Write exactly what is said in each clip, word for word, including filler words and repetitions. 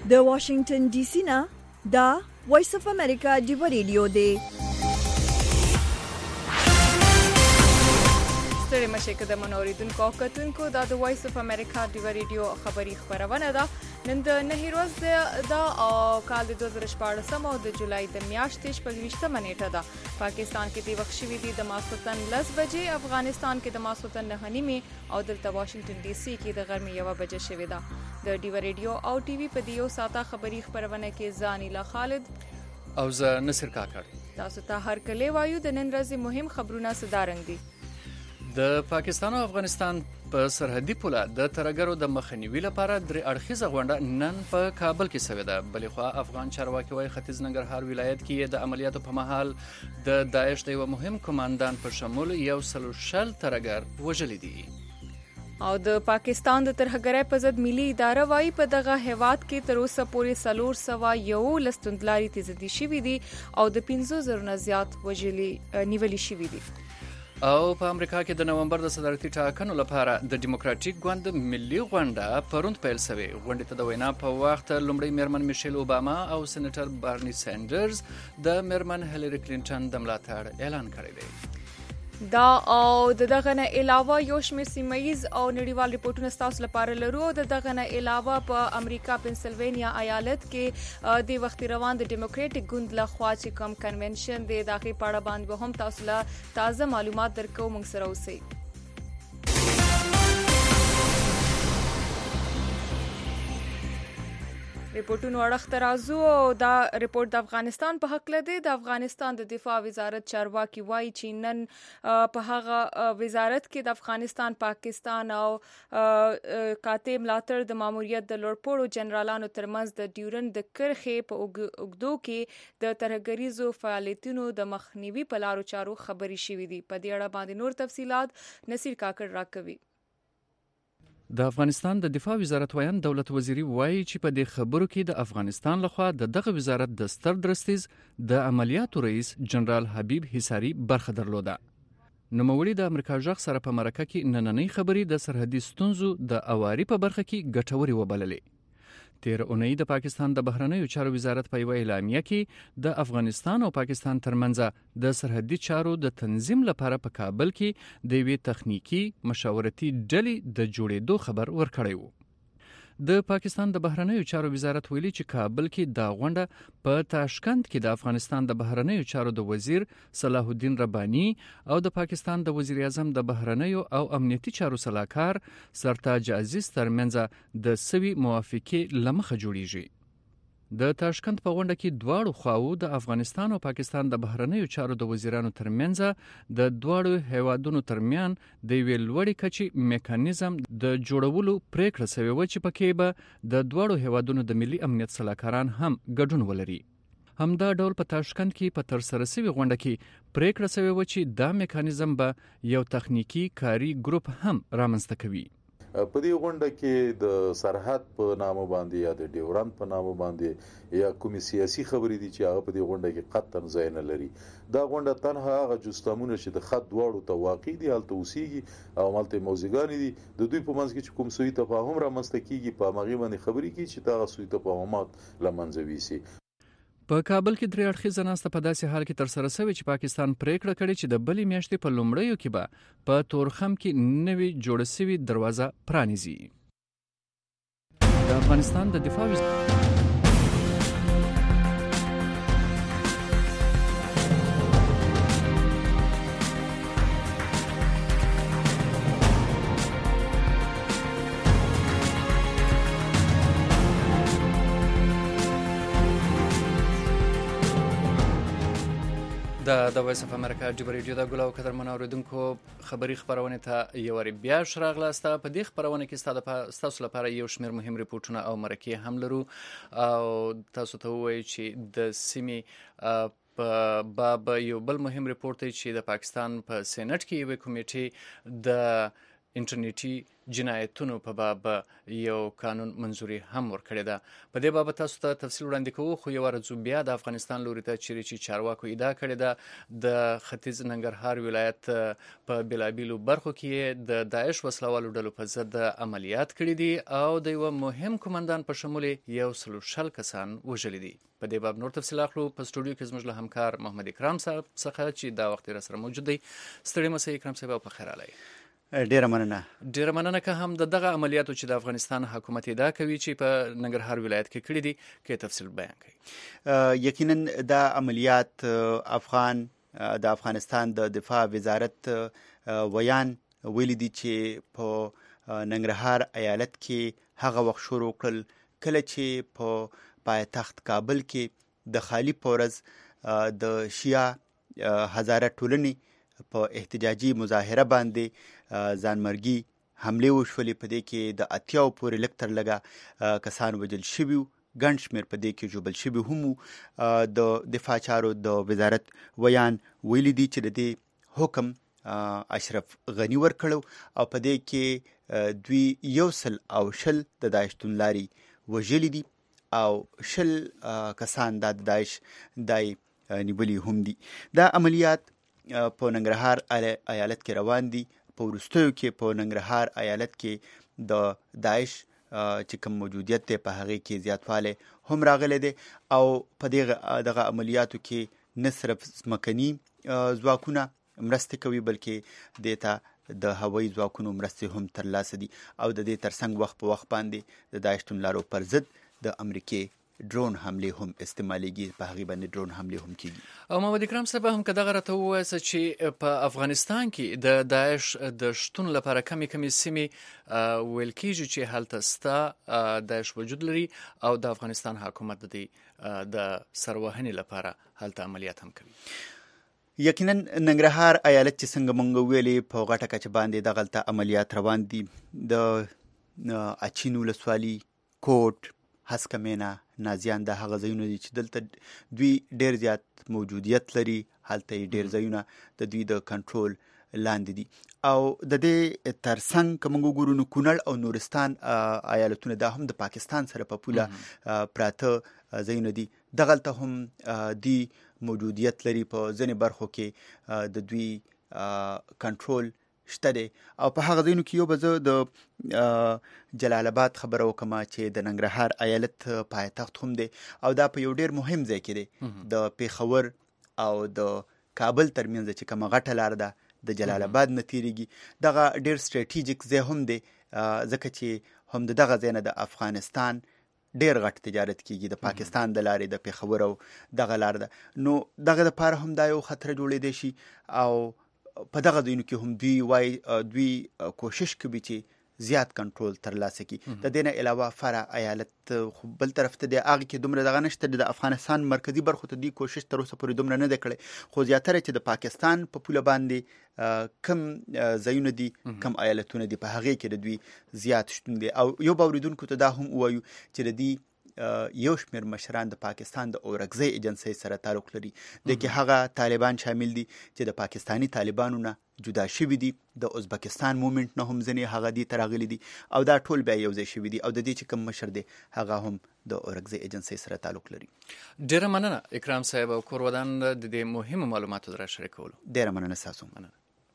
د واشنگټن ډي سي نه دا وایس اف امریکا ډیو ریډیو دی. ستړي مشه که د منوریدونکو او کتونکو دا د وایس اف امریکا ډیو ریډیو خبری خبرونه ده. نن د نهي ورځ دا او کال د دوه زره شپاړسم او د جولای د میاشتې شپږویشتمه نیټه ده. پاکستان کې د وخت شوي دي د ماسخوتن لس بجې، افغانستان کې د ماسخوتن نهه نیمې او دلته واشنگټن ډي سي کې د غرمې یوه بجه شوې ده. د ډیو ریډیو او ټي وي په دیو ساته خبری خبرونه کې زانیلا خالد او زه نصر کاکړ. تاسو ته هر کله وایو د نن ورځې مهم خبرونه صدارنګ دي. د پاکستان او افغانستان په سرحدي پوله د ترهګرو د مخنیوي لپاره درې اړخیزه غونډه نن په کابل کې شوې ده. بلې خوا افغان چارواکي وايي ختیځ ننګرهار ولایت کې د عملیاتو په مهال د داعش د یو مهم کمانډان په شمول یو سل شل ترهګر وژلي دي. او د پاکستان د ترهګرۍ په ضد ملي اداره وايي په دغه هیواد کې تر اوسه پورې څلور سوه یولس توندلاري تیزدي شوي دي او د پنځو زرو نه زیات وژلي نیولي شوي دي. او په امریکا کې د نومبر د صدارتي ټاکنو لپاره د ډیموکراټیک ګوند ملي غونډه پروند پیل شوې. غونډې ته د وینا په وخت لومړی میرمن میشیل اوباما او سېنیټر بارني سینډرز د میرمن هیلری کلینټن د ملاتړ اعلان کړی دی. دا او د دغه نه علاوه یو شمېر سیمه‌ییز او نړیوال ریپورتونه ستاسو لپاره لرو. د دغه نه علاوه په امریکا پنسلوانیا ایالت کې د وخت روان د ډیموکراټیک ګوند له خوا چې کوم کنونشن دی د هغې په اړه باندې هم تاسو له تازه معلومات درکو. موږ سره اوسئ. ریپورتونو اړخ ته راځو او دا ریپورت د افغانستان په حق لدی. د افغانستان د دفاع وزارت چارواکي وایي چې نن په هغه وزارت کې د افغانستان، پاکستان او قاطع ملاتړ د ماموریت د لوړپوړو جنرالانو ترمنځ د ډیورنډ د کرښې په اوږدو کې د ترهګریزو فعالیتونو د مخنیوي په لارو چارو خبرې شوې دي. په دې اړه باندې نور تفصیلات نصیر کاکړ راکوي. د افغانستان د دفاع وزارت ویان دولت وزیری وایي چې په دې خبرو کې د افغانستان لخوا د دغه وزارت د ستر درستیز د عملیاتو رئیس جنرال حبیب حصاری برخه درلوده. نوموړي د امریکا ژغ سره په مرکه کې نننۍ خبرې د سرحدي ستونزو د اواري په برخه کې ګټورې وبللې. تیر اونۍ د پاکستان د بهرنیو چارو وزارت په یوه اعلامیه کې د افغانستان او پاکستان ترمنځ د سرحدي چارو د تنظیم لپاره په کابل کې د یوې تخنیکی مشاورتي ډلې د جوړېدو خبر ورکړی و. د پاکستان د بهرنیو چارو وزارت ویلي چې کابل کې دا غونډه په تاشکند کې د افغانستان د بهرنیو چارو د وزیر صلاح الدین رباني او د پاکستان د وزیر اعظم د بهرنیو او امنیتي چارو سلاکار سرتاج عزیز ترمنځ د سوي موافقې لمخه جوړیږي. د تاشکند په غونډه کې دواړو خواو د افغانستان او پاکستان د بهرنیو چارو د وزیرانو ترمنځ د دواړو هیوادونو ترمیان د یوې لوړې کچې میکانیزم د جوړولو پریکړه شوې وه چې پکې به د دواړو هیوادونو د ملي امنیت سلاکاران هم ګډون ولري. همدا ډول په تاشکند کې په ترسره شوې غونډه کې پریکړه شوې وه چې دا میکانیزم به یو تخنیکی کاري ګروپ هم رامنځته کوي. په دې غونډه کې د سرحد په نامه باندې یا د ډیورنډ په نامه باندې یا کومي سیاسي خبرې دي چې هغه په دې غونډه کې قطعا ځای نه لري. دا غونډه تنها هغه جستامونه چې د خط دواړو ته واقع دي هلته اوسېږي او مالته موضوعګانې دي د دوی په منځ کې چې کوم سوی تفاهم رامنځته کیږي په هغې باندې خبرې کوي چې دغه سوی تفاهمات له منځه یوسي. په کابل کې درې اړخیزه ناسته په داسې حال کې ترسره شوې چې پاکستان پریکړه کړې چې د بلې میاشتې په لومړیو کې به په تورخم کې نوې جوړه شوې دروازه پرانیزي. د افغانستان د دفاع وزارت د د وایس اف امریکا ډیو ریډیو د ګلو قدر منوریدونکو خبری خبرونه ته یو ری بیا شراغلاسته. په دې خبرونه کې ستاسو لپاره یو شمېر مهم ریپورتونه او مرکې هم لرو او تاسو ته وایي چې د سیمې په باب یو بل مهم ریپورت چې د پاکستان په سېنات کې یو کمیټه د انټرنیټي جنایتونو په باب یو قانون منځوري هم ورکړې ده. په دې باب تاسو ته تفصیل وړاندې کوو، خو یو ورځ بیا د افغانستان لوري ته چیرې چې چارواکو ادعا کړې ده د ختیځ ننګرهار ولایت په بېلابېلو برخو کې د داعش وسلوالو ډلو په ضد عملیات کړي دي او د یو مهم قومندان په شمول یو سلو شل کسان وژلي دي. په دې باب نور تفصیل اخلو په سټوډیو کې زموږ له همکار محمد اکرام صاحب څخه چې دا وخت را سره موجود دی. ستړي مسئ اکرام صاحب، په خیر علي. ډیره مننه. ډیره مننه که هم د دغه عملیاتو چې د افغانستان حکومت ادعا کوي چې په ننګرهار ولایت کې کړي دي کې تفصیل بیان کړي. یقینا دا عملیات افغان د افغانستان د دفاع وزارت ویان ویلي دي چې په ننګرهار ایالت کې هغه وخت شروع کړل کله چې په پایتخت کابل کې د خالی پورز د شیعه هزاره ټولنې په احتجاجي مظاهره باندې ځانمرګي حمله وشولې. په دې کې د اتیاو پورې لږ تر لږه کسان وژل شوي، ګڼ شمېر په دې کې ژوبل شوي هم. د دفاع چارو د وزارت ویان ویلي دي چې د دې حکم اشرف غني ورکړو او په دې کې دوی یو سل او شل د داعش توندلاري وژلي دي او شل کسان د داعش دای نیولي هم دي. دا عملیات په ننګرهار ایالت کې روان دي. په وروستیو کې په ننګرهار ایالت کې د داعش چې کوم موجودیت دی په هغې کې زیاتوالی هم راغلی دی او په دې دغه عملیاتو کې نه صرف ځمکني ځواکونه مرستې کوي بلکې دې ته د هوایي ځواکونو مرستې هم ترلاسه دي او د دې ترڅنګ وخت په وخت باندې د داعش توندلارو پر ضد د امریکې ډرون حمله هم استعمالېږي، په هغې باندې ډرون حمله هم کېږي. او محمد اکرام صاحب هم که دغه راته ووایاست چې په افغانستان کې د داعش د شتون لپاره کمې کمې سیمې ویل کېږي چې هلته ستا داعش وجود لري او د افغانستان حکومت د دې د سروهنې لپاره هلته عملیات هم کوي. یقینا ننګرهار ایالت چې څنګه مونږ ویلې په غټه کچه باندې دغلته عملیات روان دي. د اچین ولسوالي، کوټ، هسکمینه، نازیان د هغه ځایونه دي چې دلته دوی ډیر زیات موجودیت لري. هلته ډیر ځایونه د دوی د کنټرول لاندې دي او د دې ترڅنګ که موږ وګورو نو کونړ او نورستان ایالتونه دا هم د پاکستان سره په پوله پراته ځایونه دي. دغلته هم دی موجودیت لري. په ځینې برخو کې د دوی کنټرول شته دی او په هغه ځایونو کې یو به زه د جلال آباد خبره وکړم چې د ننګرهار ایالت پایتخت هم دی او دا په یو ډیر مهم ځای کې دی. د پیښور او د کابل ترمنځ چې کومه غټه لار ده د جلال آباد نه تیریږي. دغه ډیر سټریټیجیک ځای هم دی ځکه چې هم دغه ځای نه د افغانستان ډیر غټ تجارت کیږي، د پاکستان د لارې د پیښور او دغه لار ده. نو دغه لپاره هم دا یو خطر جوړېدی شي او په دغه ځایونو کې هم دوی وایي دوی کوشش کوي چې زیات کنټرول ترلاسه کړي. د دې نه علاوه فرع ایالت بل طرف ته دی، هغې کې دومره دغه نشته. د افغانستان مرکزي برخو ته دوی کوشش تر اوسه پورې دومره نه دی کړی، خو زیاتره چې د پاکستان په پوله باندې کم ځایونه دي، کم ایالتونه دي، په هغې کې د دوی زیات شتون دی. او یو به اورېدونکو ته دا هم ووایو چې د دوی یو شمېر مشران د پاکستان د اورکزۍ ایجنسۍ سره تعلق لري. د کې هغه طالبان شامل دي چې د پاکستانی طالبانو نه جدا شوي دي، د ازبکستان مومنټ نه هم ځینې هغه دې ته راغلي دي او دا ټول بیا یو ځای شوي دي او د دې چې کوم مشر دی هغه هم د اورکزۍ ایجنسۍ سره تعلق لري. ډیره مننه اکرام صاحب او کور ودان د دې مهمو معلوماتو سره شریکولو. ډیره مننه ستاسو. مننه.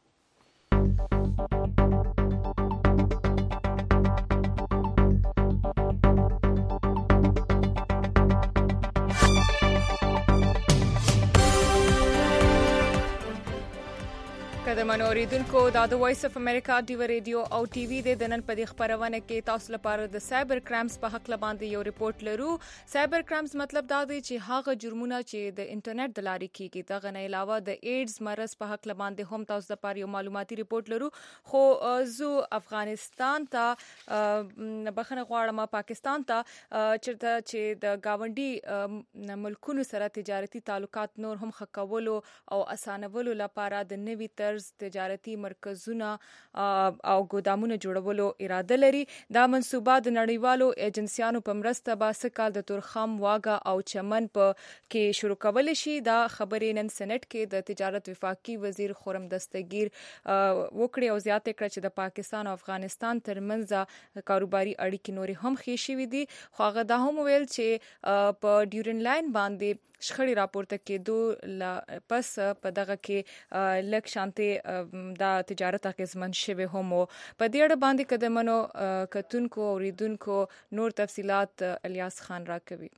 قدرمنو اوریدونکو، دا د وایس اف امریکا ډیو ریډیو او ټي وي د نن په دې خبرونه کې تاسو لپاره د سایبر کرایمز په حق باندې یو ریپورت لرو. سایبر کرایمز مطلب دا دی چې هغه جرمونه چې د انټرنیټ د لارې کیږي. دغه نه علاوه د ایډز مرض په حق باندې هم تاسو لپاره یو معلوماتي ریپورت لرو. خو زو افغانستان ته بخنه غواړم پاکستان ته چرته چې د گاونډي ملکونو سره تجارتي تعلقات نور هم ښه کولو او اسانولو لپاره د نوي طرز تجارتي مرکزونه او ګودامونه جوړولو اراده لري. دا منصوبه د نړیوالو ایجنسیانو په مرسته به سکهال د تورخم، واګه او چمن په کې شروع کول شي. دا خبرې نن سېنات کې د تجارت وفاقي وزیر خرم دستگیر وکړې او زیاته کړه چې د پاکستان او افغانستان ترمنځ کاروباري اړیکې نورې هم ښې شوې دي. خو هغه دا هم ویل چې په ډیورن لاین باندې شخړې راپورته کېدو پس په دغه کې لږ شانتي دا تجارت اغیزمن شوی هم په دې اړه باندې قدمونو کتونکو اوریدونکو نور تفصيلات الیاس خان راکوي.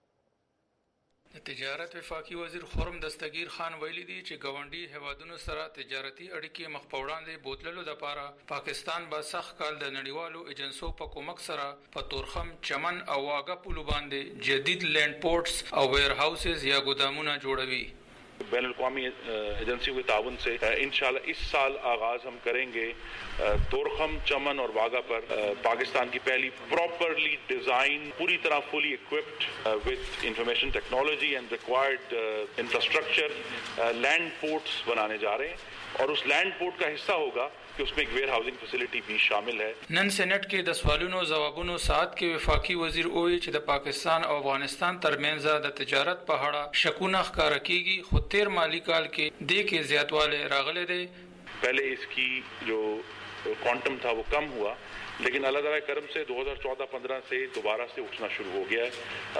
تجارت وفاقي وزیر خرم دستگیر خان ویلي دي چې ګاونډي هوادونو سره تجارتي اړیکې مخ په وړاندې بوتللو لپاره پاکستان به سخت کال د نړیوالو ایجنسو په کومک سره په تورخم، چمن او واګه پولو باندې جدید لینډ پورټس او ویر هاوسز یا ګودامونه جوړوي. बैन अल-अक़वामी एजेंसियों के ताउन से इंशाल्लाह इस साल आगाज हम करेंगे तोरखम, चमन और वागा पर पाकिस्तान की पहली प्रॉपरली डिजाइन, पूरी तरह fully equipped with information technology and required infrastructure land ports बनाने जा रहे हैं और उस लैंड पोर्ट का हिस्सा होगा कि उसमें एक वेयर हाउसिंग फैसिलिटी भी शामिल है. नन सेनेट کې د سوالونو جوابونو سات کې وفاقي وزیر وویل چې د پاکستان او افغانستان ترمنځ د تجارت په اړه شکونه ښکار کیږي خو تیر مالی کال کې د کې زیاتواله راغله دي. पहले इसकी जो क्वांटम था वो कम हुआ लेकिन अल्लाह ताला के करम से दो हज़ार चौदह पंद्रह से दोबारा से उठना शुरू हो गया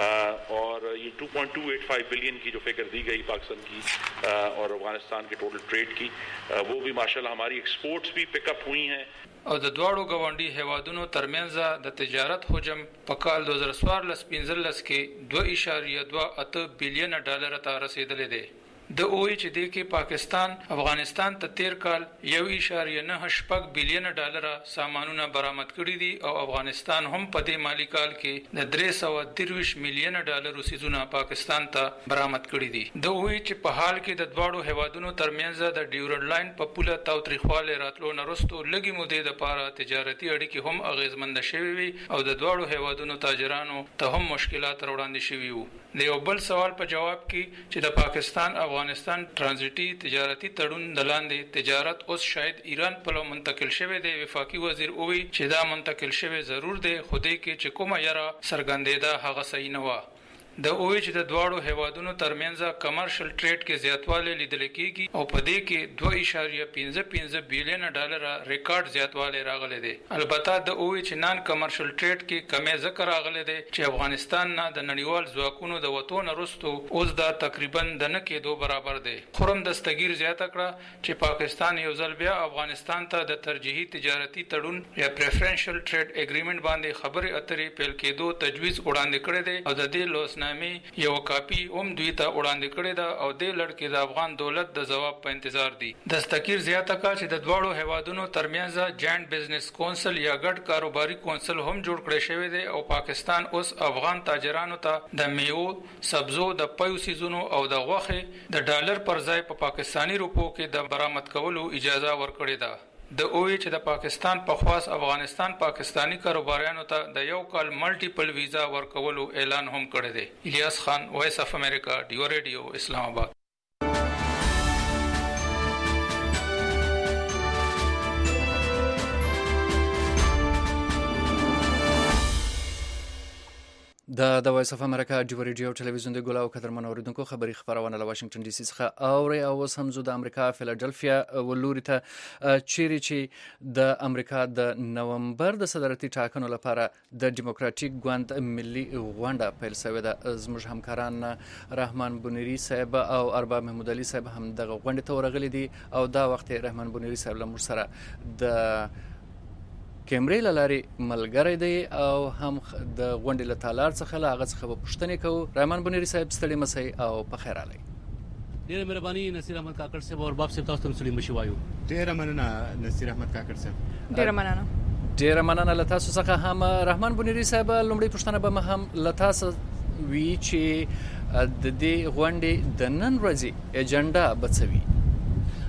है और ये two point two eight five billion की जो फिगर दी गई पाकिस्तान की और अफगानिस्तान के टोटल ट्रेड की वो भी माशाल्लाह हमारी एक्सपोर्ट्स भी पिकअप हुई हैं. او د دواړو ګاونډي هوادونو ترمنځ د تجارت حجم په کال دو هزار څوارلس پنځلس کې دوه اعشاریه دوه اته بلین ډالر ته رسیدلې دي. د اوې چې د کې پاکستان افغانستان ته تیر کال یو اعشاریه نه شپږ بلین ډالر سامانونه برآمد کړي دي او افغانستان هم په دې مالی کال کې د درې سوه درویشت میلیون ډالر سیزونه پاکستان ته برآمد کړي دي. د اوې چې په حال کې د دواړو هوادونو ترمنځ د ډیورن لاین په پوله تاوتریخواله راتلو نرستو لګي مودې د پاره تجارتي اړیکې هم اغیزمند شوي وي او د دواړو هوادونو تاجرانو ته هم مشکلات وړاندې شوي وو. د یو بل سوال په جواب کې چې د پاکستان افغانستان ترانزیټي تجارتي تړون د لاندې تجارت اوس شاید ایران په لور منتقل شوی دی. وفاقي وزیر وویل چې دا منتقل شوی ضرور دی خو دې کې چې کومه یاره سرګندېده هغه صحیح نه و. د اوې چې د دواړو هوادونو ترمنځ کمرشل ټریډ کې زیاتوالی لیدل کېږي او په دې کې دوه اعشاریه پنځه پنځه بلین ډالر ریکارډ زیاتوالی راغلی دی. البته د اوې چې نان کمرشل ټریډ کې کمی ذکر راغلی دی چې افغانستان نه د نړیوال ځواکونو د وتون وروسته اوس دا تقریبا د نه کېدو برابر دی. خرم دستگیر زیاته کړه چې پاکستان یو ځل بیا افغانستان ته د ترجیحي تجارتي تړون یا پریفرنشل ټریډ اګریمنت باندې خبرې اترې پیل کېدو تجویز وړاندې کړی دی او د دې لوس یو کاپی هم دوی ته وړاندې کړی دا او د لړ کې د افغان دولت د جواب په انتظار دي. دستگیر زیاته کا چې د دواړو هوادونو ترمنځ جاینټ بزنس کونسل یا ګډ کاروباري کونسل هم جوړ کړی شوی دی او پاکستان اوس افغان تاجرانو ته د میوو، سبزو، د پيو سیزونو او د غوښې د ډالر پر ځای په پاکستانی روپو کې د برآمد کولو اجازه ورکړې ده. د اوې چې د پاکستان په خواص افغانستان پاکستانی کاروباریانو ته د یو کال ملټیپل ویزا ورکولو اعلان هم کړی دی. الیاس خان، وایس اف امریکا، ډیو ریډیو، اسلام آباد. د د وایس اف امریکا ډیو ریډیو ټلویزیون د ګولاو قدرمن اوریدونکو خبري خبرونه له واشنگټن ډي سي څخه اوري او اوس هم زو د امریکا فیلادلفیا ولوري ته چیرې چې د امریکا د نومبر د صدارتي ټاکنو لپاره د ډیموکراټیک ګوند ملي غونډه پیل شوې ده. زموږ همکاران رحمان بونیری صاحب او ارباب محمود علي صاحب هم دغه غونډه ته ورغلي دي او دا وخت رحمان بونیری صاحب له موږ سره د کیمرې لارې ملګری دی او هم د غونډې له تالار څخه له هغه څخه به پوښتنې کوو. رحمان بونیری صاحب ستړي مسئ او په خیر راغلی. ډېره مهرباني نصیر احمد کاکړ صاحب او ارباب صاحب، تاسو ته مسلیم بشي وایو. ډېره مننه نصیر احمد کاکړ صاحب. ډېره مننه. ډېره مننه له تاسو څخه هم رحمان بونیری صاحب. لومړی پوښتنه به هم له تاسو وی چې د دې غونډې د نن ورځې اجنډا به څه وي؟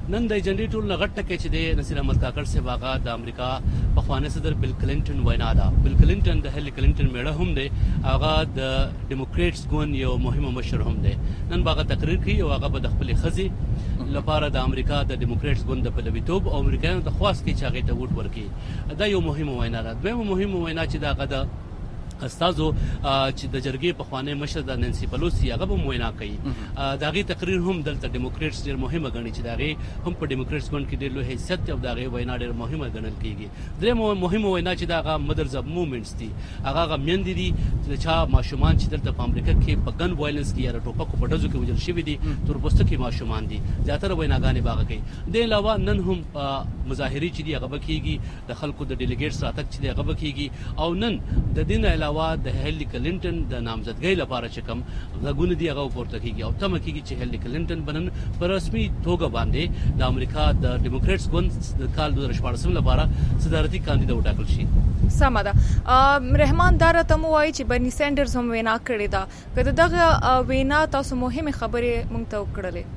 نن د ایجنډې ټول نه غټ ټکی چې دی نصیر احمد کاکړ صاحب هغه د امریکا پخوانی صدر بل کلینټن وینا ده. بل کلینټن د هیلي کلینټن میړه هم دی، هغه د ډیموکریټس ګوند یو مهمه مشر هم دی. نن به هغه تقریر کوي او هغه به د خپلې ښځې لپاره د امریکا د ډیموکریټس ګوند د پلویتوب او امریکایانو ته خواست کوي چې هغې ته ووټ ورکړي. دا یو مهمه وینا ده. دویمه مهمه وینا چې د هغه د استازو چې د جرګې پخوانی مشر د نانسي پلوسی هغه به وینا کوي. د هغې تقریر هم دلته ډیموکریټس ډېر مهمه ګڼي چې د هغې هم په ډیموکریټس ګوند کې ډېر لوی حیثیت دی او د هغې وینا ډېر مهمه ګڼل کېږي. درېیمه مهمه وینا چې د هغه مدرز اف موومنټس دي، هغه هغه میندې دي چې چا ماشومان چې دلته په امریکا کې په ګن وایلنس کې یا د ټوپکو په ډزو کې وژل شوي دي، تور پوستکي ماشومان دي، زیاتره ویناګانې به هغه کوي. د علاوه نن هم مظاهرې چې دي هغه به کېږي، د خلکو د ډیلیګیټس راتګ چې دی هغه به کېږي. او نن د دې نه علاوه د هیلي کلینټن د نامزدګۍ لپاره چې کوم غږونه دي هغه پورته کېږي او تمه کېږي چې هیلي کلینټن به نن په رسمي توګه باندې د امریکا د ډیموکریټس ګوند د کال دوه زره شپاړسم لپاره صدارتي کاندید وټاکل شي. سمه ده. رحمان دا راته مو وایي چې برني سینډرز هم وینا کړې ده، که د دغه وینا تاسو مهمې خبرې موږ ته وکړلې؟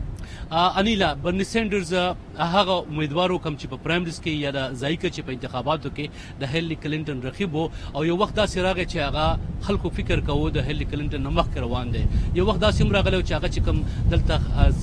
انیلا برني سینډرز هغه امیدوارو کم چې په پرایمریز کې یا د ځایکه چې په انتخاباتو کې د هیلي کلینټن رقیب وو او یو وخت داسې راغی چې هغه خلکو فکر کوو د هیلي کلینټن نه مخکې روان دی. یو وخت داسې هم راغلی چې هغه چې کوم دلته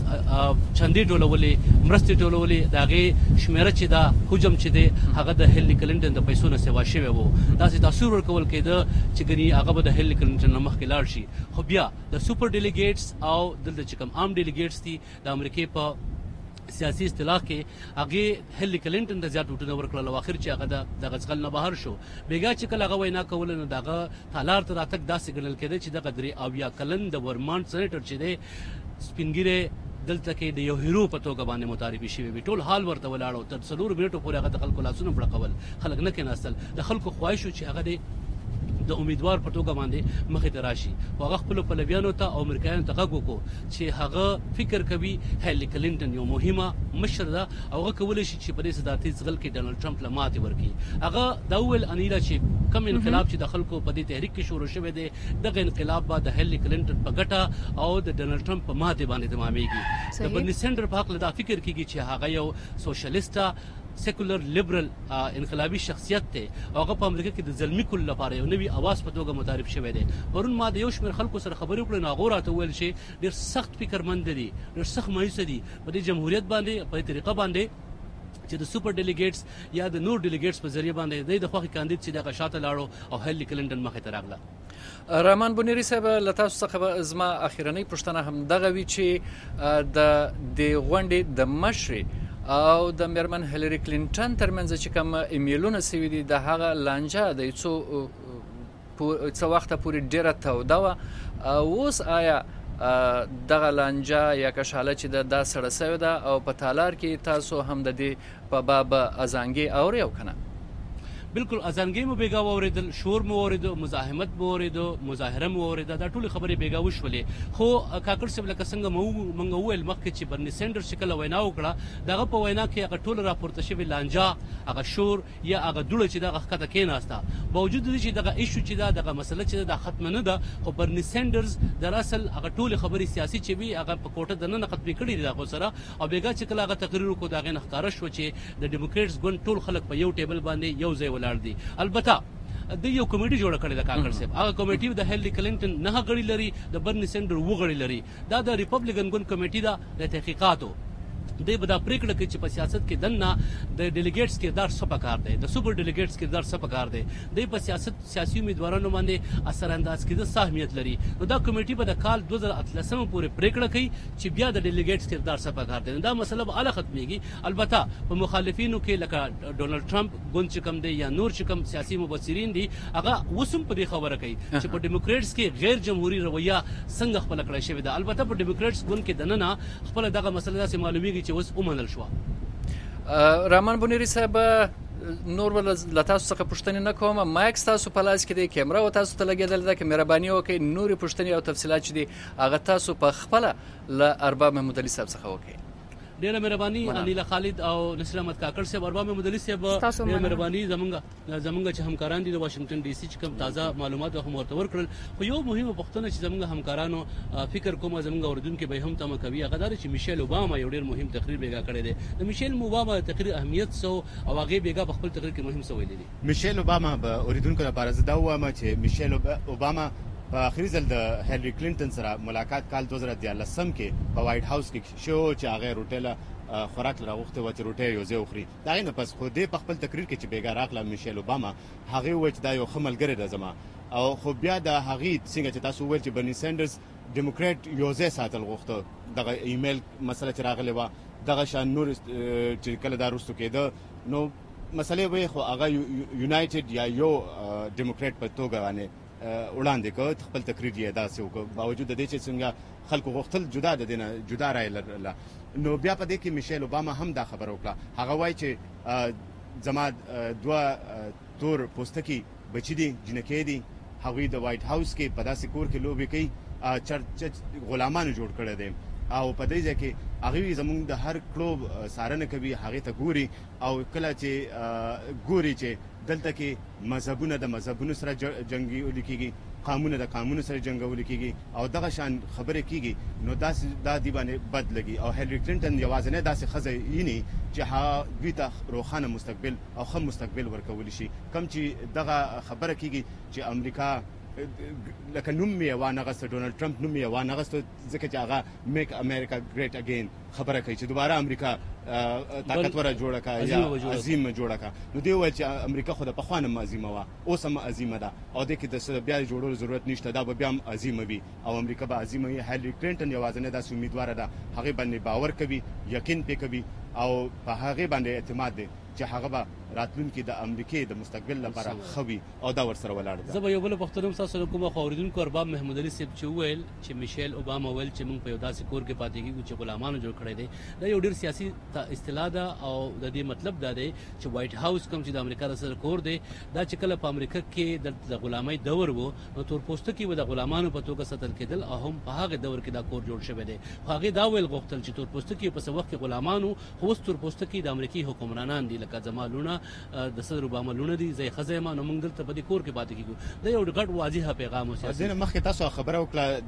چندې ټولولې مرستې ټولولې د هغې شمېره چې دا حجم چې دی هغه د هیلي کلینټن د پیسو نه سوا شوی وو. داسې تاثیر ورکول کېده چې ګنې هغه به د هیلي کلینټن نه مخکې لاړ شي. خو بیا د سوپر ډیلیګیټس او دلته چې کوم عام ډیلیګیټس دي د امریکې په سیاسي اصطلاح کې هغې هیلي کلینټن ته زیات ووټونه ورکړل او اخر چې هغه د دغه څغل نه بهر شو. بېګا چې کله هغه وینا کوله نو د هغه تالار ته راتګ داسې ګڼل کېده چې دغه درې اویا کلن د ورمانټ سینیټر چې دی سپین ږیری دلته کې د یو هیرو په توګه باندې متعارفي شوي وي. ټول حال ورته ولاړ تر څلورو منټو پورې هغه د خلکو لاسونه پړقول، خلک نه کېناستل. د خلکو خواهش و چې هغه دی د امیدوار په توګه باندې مخې ته راشي. خو هغه خپلو پلویانو ته او امریکایانو ته غږ وکړو چې هغه فکر کوي هیلي کلینټن یو مهمه مشر ده او هغه کولی شي چې په دې صدارتي ځغل کې ډونالډ ټرمپ له ماتې ورکړي. هغه دا وویل انیلا چې کوم انقلاب چې د خلکو په دې تحریک کې شروع شوی دی دغه انقلاب به د هیلي کلینټن په ګټه او د ډونالډ ټرمپ په ماتې باندې تمامېږي. د برني سینډر په هکله دا فکر کېږي چې هغه یو سوشلیسټه سیکولر لیبرل انقلابي شخصیت دی او هغه په امریکا کې د زلمي کل لپاره یو نوي اواز په توګه متعارف شوی دی. پرون ما د یو شمېر خلکو سره خبرې وکړې نو هغو راته وویل چې ډېر سخت فکرمند دي، ډېر سخت مایوسه دي په دې جمهوریت باندې، په دې طریقه باندې چې د سوپر ډیلیګیټس یا د نور ډیلیګیټس په ذریعه باندې دی د خوښې کاندید چې دغه شاته لاړو او هیلي کلینټن مخې ته راغله. رحمان بونیری صاحب له تاسو څخه زما اخیرنۍ پوښتنه هم دغه وي چې د دې غونډې د مشرې او د میرمن هیلری کلینټن ترمنځ چې کوم ایمیلونه سوي دي د هغه لانجه د څو څو وخت پورې ډیره توده وه. اوس آیا دغه لانجه یا کشاله چې د دا سړه سوې ده او په تالار کې تاسو هم د دې په باب ازانګې اورئ او که نه؟ بالکل ازانګې مو بیګا واورېدل، شور مو واورېدو، مزاحمت مو واورېدو، مظاهره مو واورېده، دا ټولې خبرې بیګا وشولې. خو کاکړ صاحب لکه څنګه موږ وویل مخکې چې برني سینډرز چې کله وینا وکړه د هغه په وینا کې هغه ټوله راپورته شوې لانجه، هغه شور یا هغه دوړه چې دغه ښکته کېناسته، باوجود دې چې دغه ایشو چې ده دغه مسله چې ده دا ختمه نه ده. خو برني سینډرز در اصل هغه ټولې خبرې سیاسي چې وي هغه په کوټه دننه ختمې کړي دي د هغو سره. او بیګا چې کله هغه تقریر وکړو د هغې نه ښکاره شوه چې د ډیموکریټس ګوند ټول خلک په یو ټیبل باندې یو ځای ولاړ دي. البته د یو کمیټي جوړه کړې ده کاکړ صاحب. هغه کمیټي د هیلری کلینټن نه غړي لري، د برني سینډر و غړي لري. دا د ریپبلیکن ګوند کمیټي ده د تحقیقاتو. دی به دا پریکړه کوي چې په سیاست کې دننه د ډیلیګیټس کردار څه پکار دی، د سوپر ډیلیګیټس کردار څه پکار دی. دی په سیاست سیاسي امیدوارانو باندې اثر انداز کېده څه اهمیت لري. نو دا کمیټي به د کال دوه زره اتلسم پورې پریکړه کوي چې بیا د ډیلیګیټس کردار څه پکار دی. دا مسله به اله ختمېږي. البته په مخالفینو کې لکه ډونالډ ټرمپ ګوند چې کوم دی یا نور چې کوم سیاسي مبصرین دي هغه اوس هم په دې خبره کوي چې په ډیموکریټس کې غیر جمهوري رویه څنګه خپله کړی شوې ده. البته په ډیموکریټس ګوند کې دننه خپله دغه مسله داسې معلومیږي چې اوس ومنل شوه. رحمان بونیری صاحب نور ول له تاسو څخه پوښتنې نه کوم. مایک تاسو په لاس کې دی، کیمرا و تاسو ته لګېدل ده، که مهرباني وکړئ نورې پوښتنې او تفصیلات چې دي هغه تاسو په خپله له ارباب محمود علي صاحب څخه وکړئ. ډیره مهرباني انیلا خالد او نصیر احمد کاکړ صاحب اربا مې مدلس صاحب ډیره مهرباني زمونږ زمونږ چې همکاران دي د واشنگټن ډي سي چې کوم تازه معلومات هم ورته ورکړل خو یو مهمه پوښتنه چې زمونږ همکارانو فکر کوم زمونږ اوریدونکو به هم تم کوي هغه دا چې میشل اوباما یو ډیر مهم تقریر بیګا کړی دی د میشل اوباما تقریر اهمیت سو او هغه بیګا په خپل تقریر کې مهم څه ویلي دي میشل اوباما به اوریدونکو لپاره زده وایم چې میشل اوباما په اخري ځل د هیلری کلینټن سره ملاقات کال دوه زره دیارلسم کې په وایټ هاوس کې شو چې هغه روټیلا خوراک راغوخته و چې روټي یو ځای وخوري دا نه پس خو دې په خپل تقریر کې چې بیګا راغله میشل اوباما هغه و چې دا یو خملګری د زما او خو بیا د هغه څنګه چې تاسو ویل چې برني سانډرز ډیموکرات یو ځای ساتل غوښته دغه ایمیل مسله چې راغله و دغه شان نور چې کله دا رستو کېده نو مسلې وي خو هغه یونایټډ یا یو ډیموکرات په توګه باندې وړاندې کوي خپل تقریر یې داسې وکړ باوجود د دې چې څنګه خلکو غوښتل جدا د دینه جدا رائے لرله نو بیا په دې کې میشل اوباما هم دا خبر وکړه هغه وایي چې زما دوه تور پوستکي بچی دي جنکې دي هغوی د وایټ هاوس کې په داسې کور کې لوبې کوي چرچ غلامانو جوړ کړی دی او په دې ځای کې هغه زموږ د هر کلوب سارنه کوي هغه ته ګوري او کله چې ګوري چې دلته کې مذهبونه د مذهبونو سره جنگي ولیکيږي قانون د قانون سره جنگ ولیکيږي او دغه شان خبره کیږي نو داس دا دی باندې بد لګي او هیلری کلینټن یوازې نه داسې خزه یینی چې ها دوی ته روخانه مستقبل او خم مستقبل ورکول شي کم چې دغه خبره کیږي چې امریکا لکه نوم یې وانه غسته ډونالد ټرمپ نوم یې وانه غسته ځکه چې هغه میک امریکا ګریټ اگین خبره کوي چې دوباره امریکا طاقتوره جوړه کا یا عظیم جوړه کا نو دی وایي چې امریکا خو د پخوانه عظیمه وا اوس هم عظیمه ده او د کې د بیا جوړولو ضرورت نشته دا به بیا هم عظیمه وي او امریکا به عظیمه وي هیلری کلینټن یوازې نه داسې امیدواره ده هغه باندې باور کوي یقین پې کوي او په هغه باندې اعتماد دی چې هغه به راتلونکي د امریکای د مستقبل لپاره خوي او دا ورسره ولاړ ده. زه به یو بل پښتنوم تاسو کومه خوریدونکو ارباب محمود علي صاحب چې ویل چې میشل اوباما ویل چې موږ په یو داسې کور کې پاتې کیږو چې غلامانو جوړ کړی دی دا یو ډیر سیاسي اصطلاح ده او د دې مطلب دا دی چې وایټ هاوس کوم چې د امریکا د سر کور دی دا چې کله په امریکا کې د غلامۍ دور وو نو تور پوستکي و د غلامانو په توګه ساتل کېدل او هم په هغه دور کې دا کور جوړ شوی دی هغه دا ویل غوښتل چې تور پوستکي په څه وخت کې غلامانو خو تور پوستکي د امریکای حکمرانان دي لکه زمالونه د صدر اوباما لونه دي زي خزایما نو موږ دلته په دې کور کې پاتې کیږو دا یو ډېر واضح پیغام و سیاسي ځینې مخکې تاسو خبره وکړه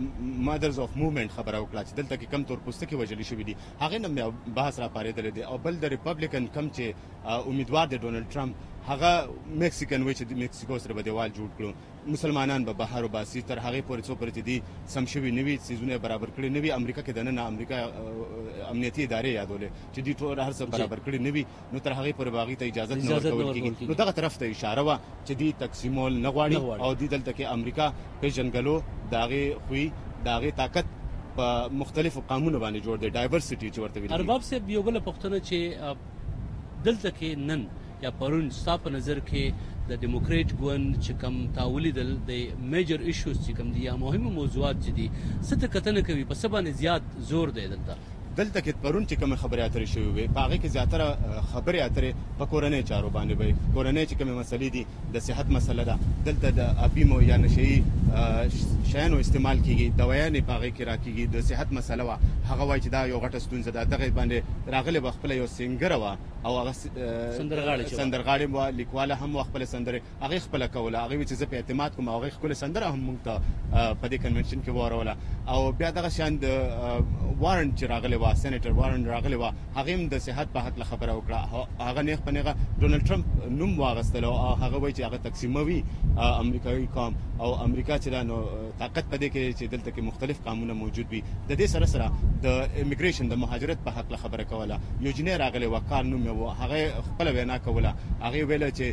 د مادرز اف موومېنټ خبره وکړه چې دلته کې کم تور پوستکي وژل شوي دي هغه نه بحث را پارېدل دي او بل د ریپبلیکن کم چې امیدوار دی ډونالد ټرمپ هغه میکسیکن وی چې د میکسیکو سره به دیوال جوړ کړو مسلمانان به بهر وباسي تر هغه پورې څو پرې دي سم شوي نوي سيزونه برابر کړي نوي امریکا کې دنه امریکا امنیتي ادارې یادولې چې دي ټول هر څه برابر کړي نوي نو تر هغه پورې باغی ته اجازه نه ورکول کیږي نو دغه طرف ته اشاره وا چې دي تقسیمول نه غواړي او دي دلته کې امریکا په جنګلو داغه خوې داغه طاقت په مختلفو قانونو باندې جوړ دي ډایورسيټي چې ورته ویل ارباب صاحب یو بل پښتنه چې دلته کې نن یا پرون ستاسو په نظر کې د ډیموکریټ ګوند چې کم تاولیدل د میجر ایشوز چې کم دي یا مهمه موضوعات چې دي ست کتنه کوي په سبا نه زیات زور دی دلته دلته کې پرون چې کوم خبرې اترې شوې وي په هغه کې زیاتره خبرې اترې په کورنۍ چارو باندې وي کورنۍ چې کوم مسلې دي د صحت مسله ده دلته د ابیمو یا نشي شیانو استعمال کیږي دوايانې په هغه کې راکېږي د صحت مسله وا هغه وایي چې دا یو غټه ستونزه ده دغه باندې راغله بخپل یو سنگر وا او هغه سندرغاړي سندرغاړي وا لیکواله هم خپل سندره هغه خپل کوله هغه چې زه په اعتماد کوم هغه خپل سندره هم مونږ ته په دې کنونشن کې وروله او بیا دغه شان د وارنټ چې راغله وا سېنیټر وارن راغلی و هغه هم د صحت په حق خبره وکړه هغه نه خپنهغه ډونالد ټرمپ نوم واغستل او هغه وایي چې هغه تقسیموي امریکایي قوم او امریکا چې نو طاقت پدې کې چې دلته کې مختلف قانونه موجود وي د دې سره سره د امیګریشن د مهاجرت په حق خبره کوله یو جنې راغلی و کار نوم و هغه خپل وینا کوله هغه ویل چې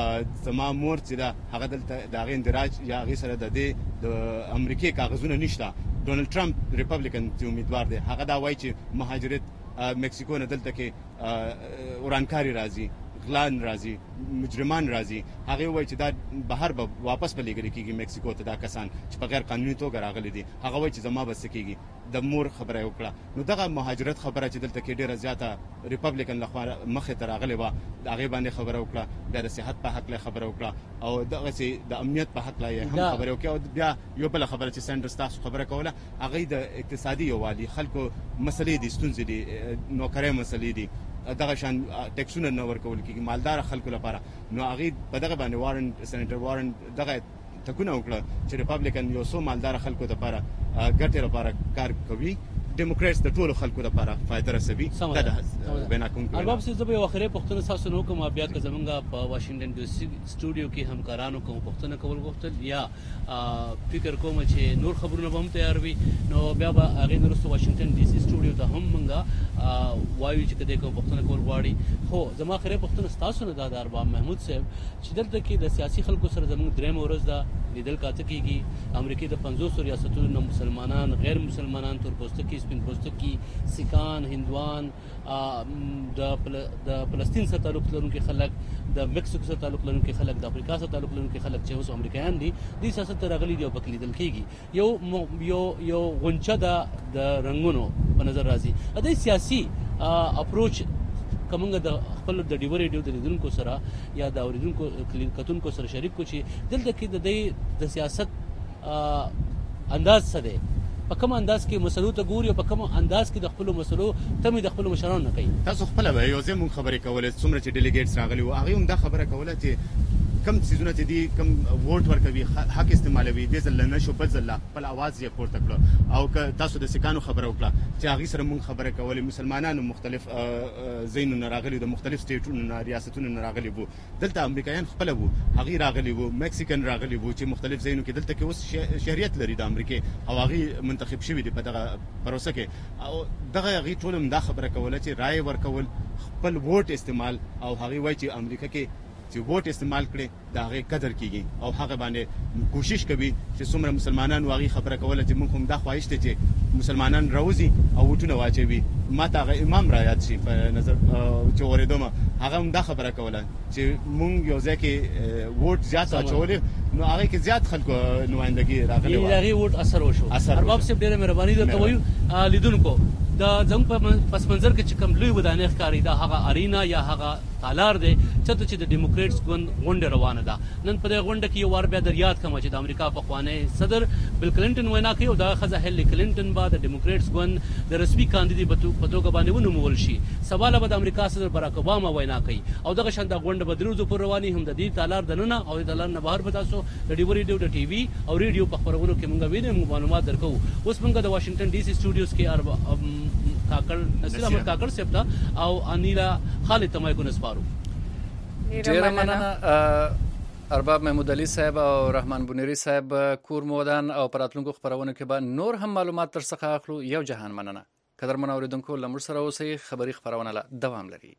زما مور چې دا هغه دلته د هغه اندراج یا هغه سره د دې د امریکای کاغذونه نشته ډونالد ټرمپ ریپبلیکن ته امیدوار دی هغه دا وایي چې مهاجرت مکسیکو نه دلته کې ورانکاری راځي غلان راځي مجرمان راځي هغه وایي چې دا بهر به واپس بلېږي کېږي میکسیکو ته دا کسان چې په غیر قانوني توګه راغلي دي هغه وایي چې زما بس کېږي د مور خبره وکړه نو دغه مهاجرت خبره چې دلته کې ډیره زیاته ریپبلیکن لخوا مخې ته راغلې وه د هغې باندې خبره وکړه بیا د صحت په هکله خبره وکړه او دغسې د امنیت په هکله یې هم خبرې وکړې او بیا یو بله خبره چې سینډرز تاسو خبره کوله هغې د اقتصادي یووالي خلکو مسلې دي ستونزې دي نوکرۍ مسلې دي دغه شان ټیکسونه نه ورکول کېږي مالدار خلکو لپاره نو هغې په دغه باندې وارن سینیټر وارن دغه ټکونه وکړه چې ریپبلیکن یو څو مالدار خلکو لپاره ګټې لپاره کار کوي ډیموکریټس د ټولو خلکو لپاره فائدہ رسوي دا د بنا کوونکو ارباب سي زبې اخري پښتون تاسو نو کوم بیا که زمونږ په واشنگټن ډي سي سټوډیو کې همکارانو کوم پښتون کول غوښتل یا فکر کوم چې نور خبرونه به هم تیار وي نو بیا به هغه نورسته واشنگټن ډي سي سټوډیو ته هم مونږه وایو چې کله کوم پښتون کول غواړي خو زما اخري پښتون تاسو نه دا د ارباب محمود صاحب چې دلته کې د سیاسي خلکو سره زموږ درېم ورځ دا لیدل کاته کیږي امریکای د پنځوس ریاستونو مسلمانان غیر مسلمانان تور پوستکي سپین پوستکي سیکان هندوان د د فلسطین سره تعلق لرونکي خلک د میکسیکو سره تعلق لرونکي خلک د افریقا سره تعلق لرونکي خلک چې اوس امریکایان دي د سیاست راغلي دی او پکې لیدل کیږي یو یو یو غونچه د رنگونو په نظر راځي د سیاسي اپروچ کومه د خپل د ډیو ریډیو د لیدونکو سره یا د اوریدونکو کتونکو سره شریک کو چې دلته کې د د سیاست انداز څه دی په کوم انداز کې مسلو ته ګوري او په کوم انداز کې د خپل مسلو تمې د خپل مشرانو نه کوي تاسو خپل به یو ځای مونږ خبرې کولې څومره چې ډیلیګیټس راغلي وو هغه هم دا خبره کوله چې کم سيزونه چې دي کم ووټ ورکوي حق استعمالوي د ځل نه شو بل ځل خپل आवाज یې پورته کړ او که تاسو د سکانو خبره وکړه چې هغه سره مونږ خبره کولې مسلمانانو مختلف زینو نه راغلي د مختلف سټیټونو نه ریاستونو نه راغلي وو دلته امریکایان خپل وو هغه راغلي وو میکسیکن راغلي وو چې مختلف زینو کې دلته کې اوس شهريت لري د امریکای او هغه منتخب شوی دی په دغه پروسه کې او دغه هغه ټول هم دا خبره کوله چې رائے ورکول خپل ووټ استعمال او هغه وایي چې امریکا کې چې ووټ استعمال کړي دا هغه قدر کیږي او هغه باندې کوشش کوي چې څومره مسلمانان واغې خبره کوله چې موږ هم دا خواهش ته چې مسلمانان راوځي او ووټونه واچوي ما ته هغه امام را یاد شي په نظر چې اوریدم هغه هم دا خبره کوله چې موږ یو ځکه ووټ زیات اچولې نو هغه کې زیات خلکو نمائندګي راغلي و هغه ووټ اثر وشو ارباب صاحب ډېر مهرباني درته وایو لیدونکو د زنګ په پس منظر کې چې کوم لوی ودانې ښکاری دا هغه ارینا یا هغه تالار دی چې د ډیموکریټس غونډه روانه ده نن په دې غونډه کې یو وار بیا در یاد کوم چې د امریکا په خوانی صدر بل کلینټن وینا کوي او دا خزه هیلری کلینټن با د ډیموکریټس غون د رسمي کاندیدي په توګه باندې ونومول شي سوال به د امریکا صدر باراک اوباما وینا کوي او دغه شان د غونډه بدروزو پر رواني هم د دې تالار دننه او د تالار نه بهر به تاسو د ډیوري ډیو د ټي وي او ریډیو په خبرونو کې مونږ وینم معلومات درکو اوس مونږ د واشنگټن ډي سي سټوډیوز کې کاکړ نصیر احمد کاکړ صاحب ته او انیلا خالد تمای کو نسپارو ډیر مننه ارباب محمود علي صاحب او رحمان بنيري صاحب کور مودان او پراتلونکو خبرونه کې به نور هم معلومات تر څخه اخلو یو جهان مننه قدر من اوریدونکو لمر سره اوسئ خبري خبرونه لا دوام لري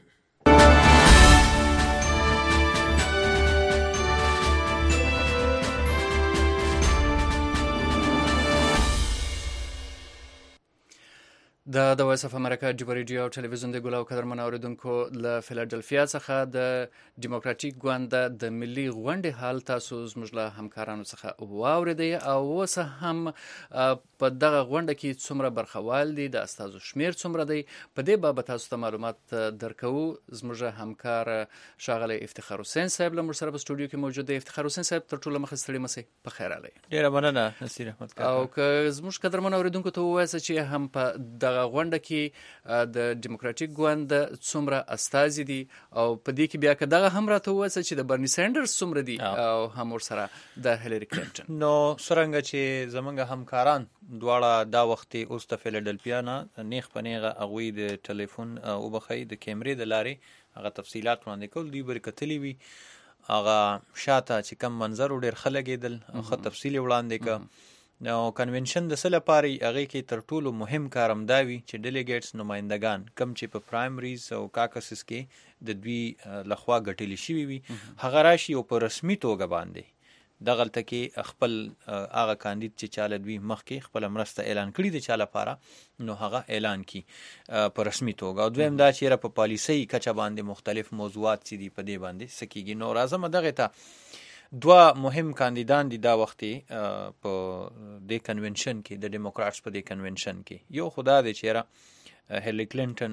د د وایس اف امریکا جبر ریډیو او ټلویزیون د ګلاو قدرمن اوریدونکو له فیلادلفیا څخه د ډیموکراټیک ګوند د ملي غونډې حال تاسو زموږ له همکارانو څخه واوریدئ او اوس هم په دغه غونډه کې څومره برخوال دي د استازو شمیر څومره دی په دې باب تاسو ته معلومات درکو زموږ همکار شاغله افتخار حسین صاحب له موږ سره په سټوډیو کې موجود دی افتخار حسین صاحب تر ټولو مخ ستړي مسئ په خیر علي ډیره مننه نصیر احمد او که زموږ قدرمن اوریدونکو ته وایي چې هم په غونډه کې د ډیموکراټیک ګوند څومره استازي دي او په دې کې بیا که دغه هم راته وایي چې د برني سینډرز څومره دي او هم ورسره د هیلری کلینټن نو څرنګه چې زمونږ همکاران دواړه دا وخت اوس د فیلادلفیا نه نیغ په نیغه هغوی د ټلیفون او بخی د کیمرې د لارې هغه تفصیلات وړاندې کول دوی به کتلي وي هغه شاته چې کم منظر ډېر ښه لګېدل ښه تفصیل یې وړاندې که نو کنونشن د څه لپاره هغې کې تر ټولو مهم کار همدا وي چې ډیلیګیټس نمایندګان کم چې په پرایمریز او کاکسس کې د دوی لخوا ګټلې شوي وي هغه راشي او په رسمي توګه باندې دغلته کې خپل هغه کاندید چې چاله دوی مخکې خپل مرسته اعلان کړی دی چاله لپاره نو هغه اعلان کی په رسمي توګه. او دویم دا چې په پالیسي کچه باندې مختلف موضوعات چې دی په دې باندې سکیږي. نو راځم دغه ته دوه مهم کاندیدان دي دا وختي په د کنونشن کې د ډیموکراتس په د کنونشن کې. یو خدا دی چې هیلری کلینټن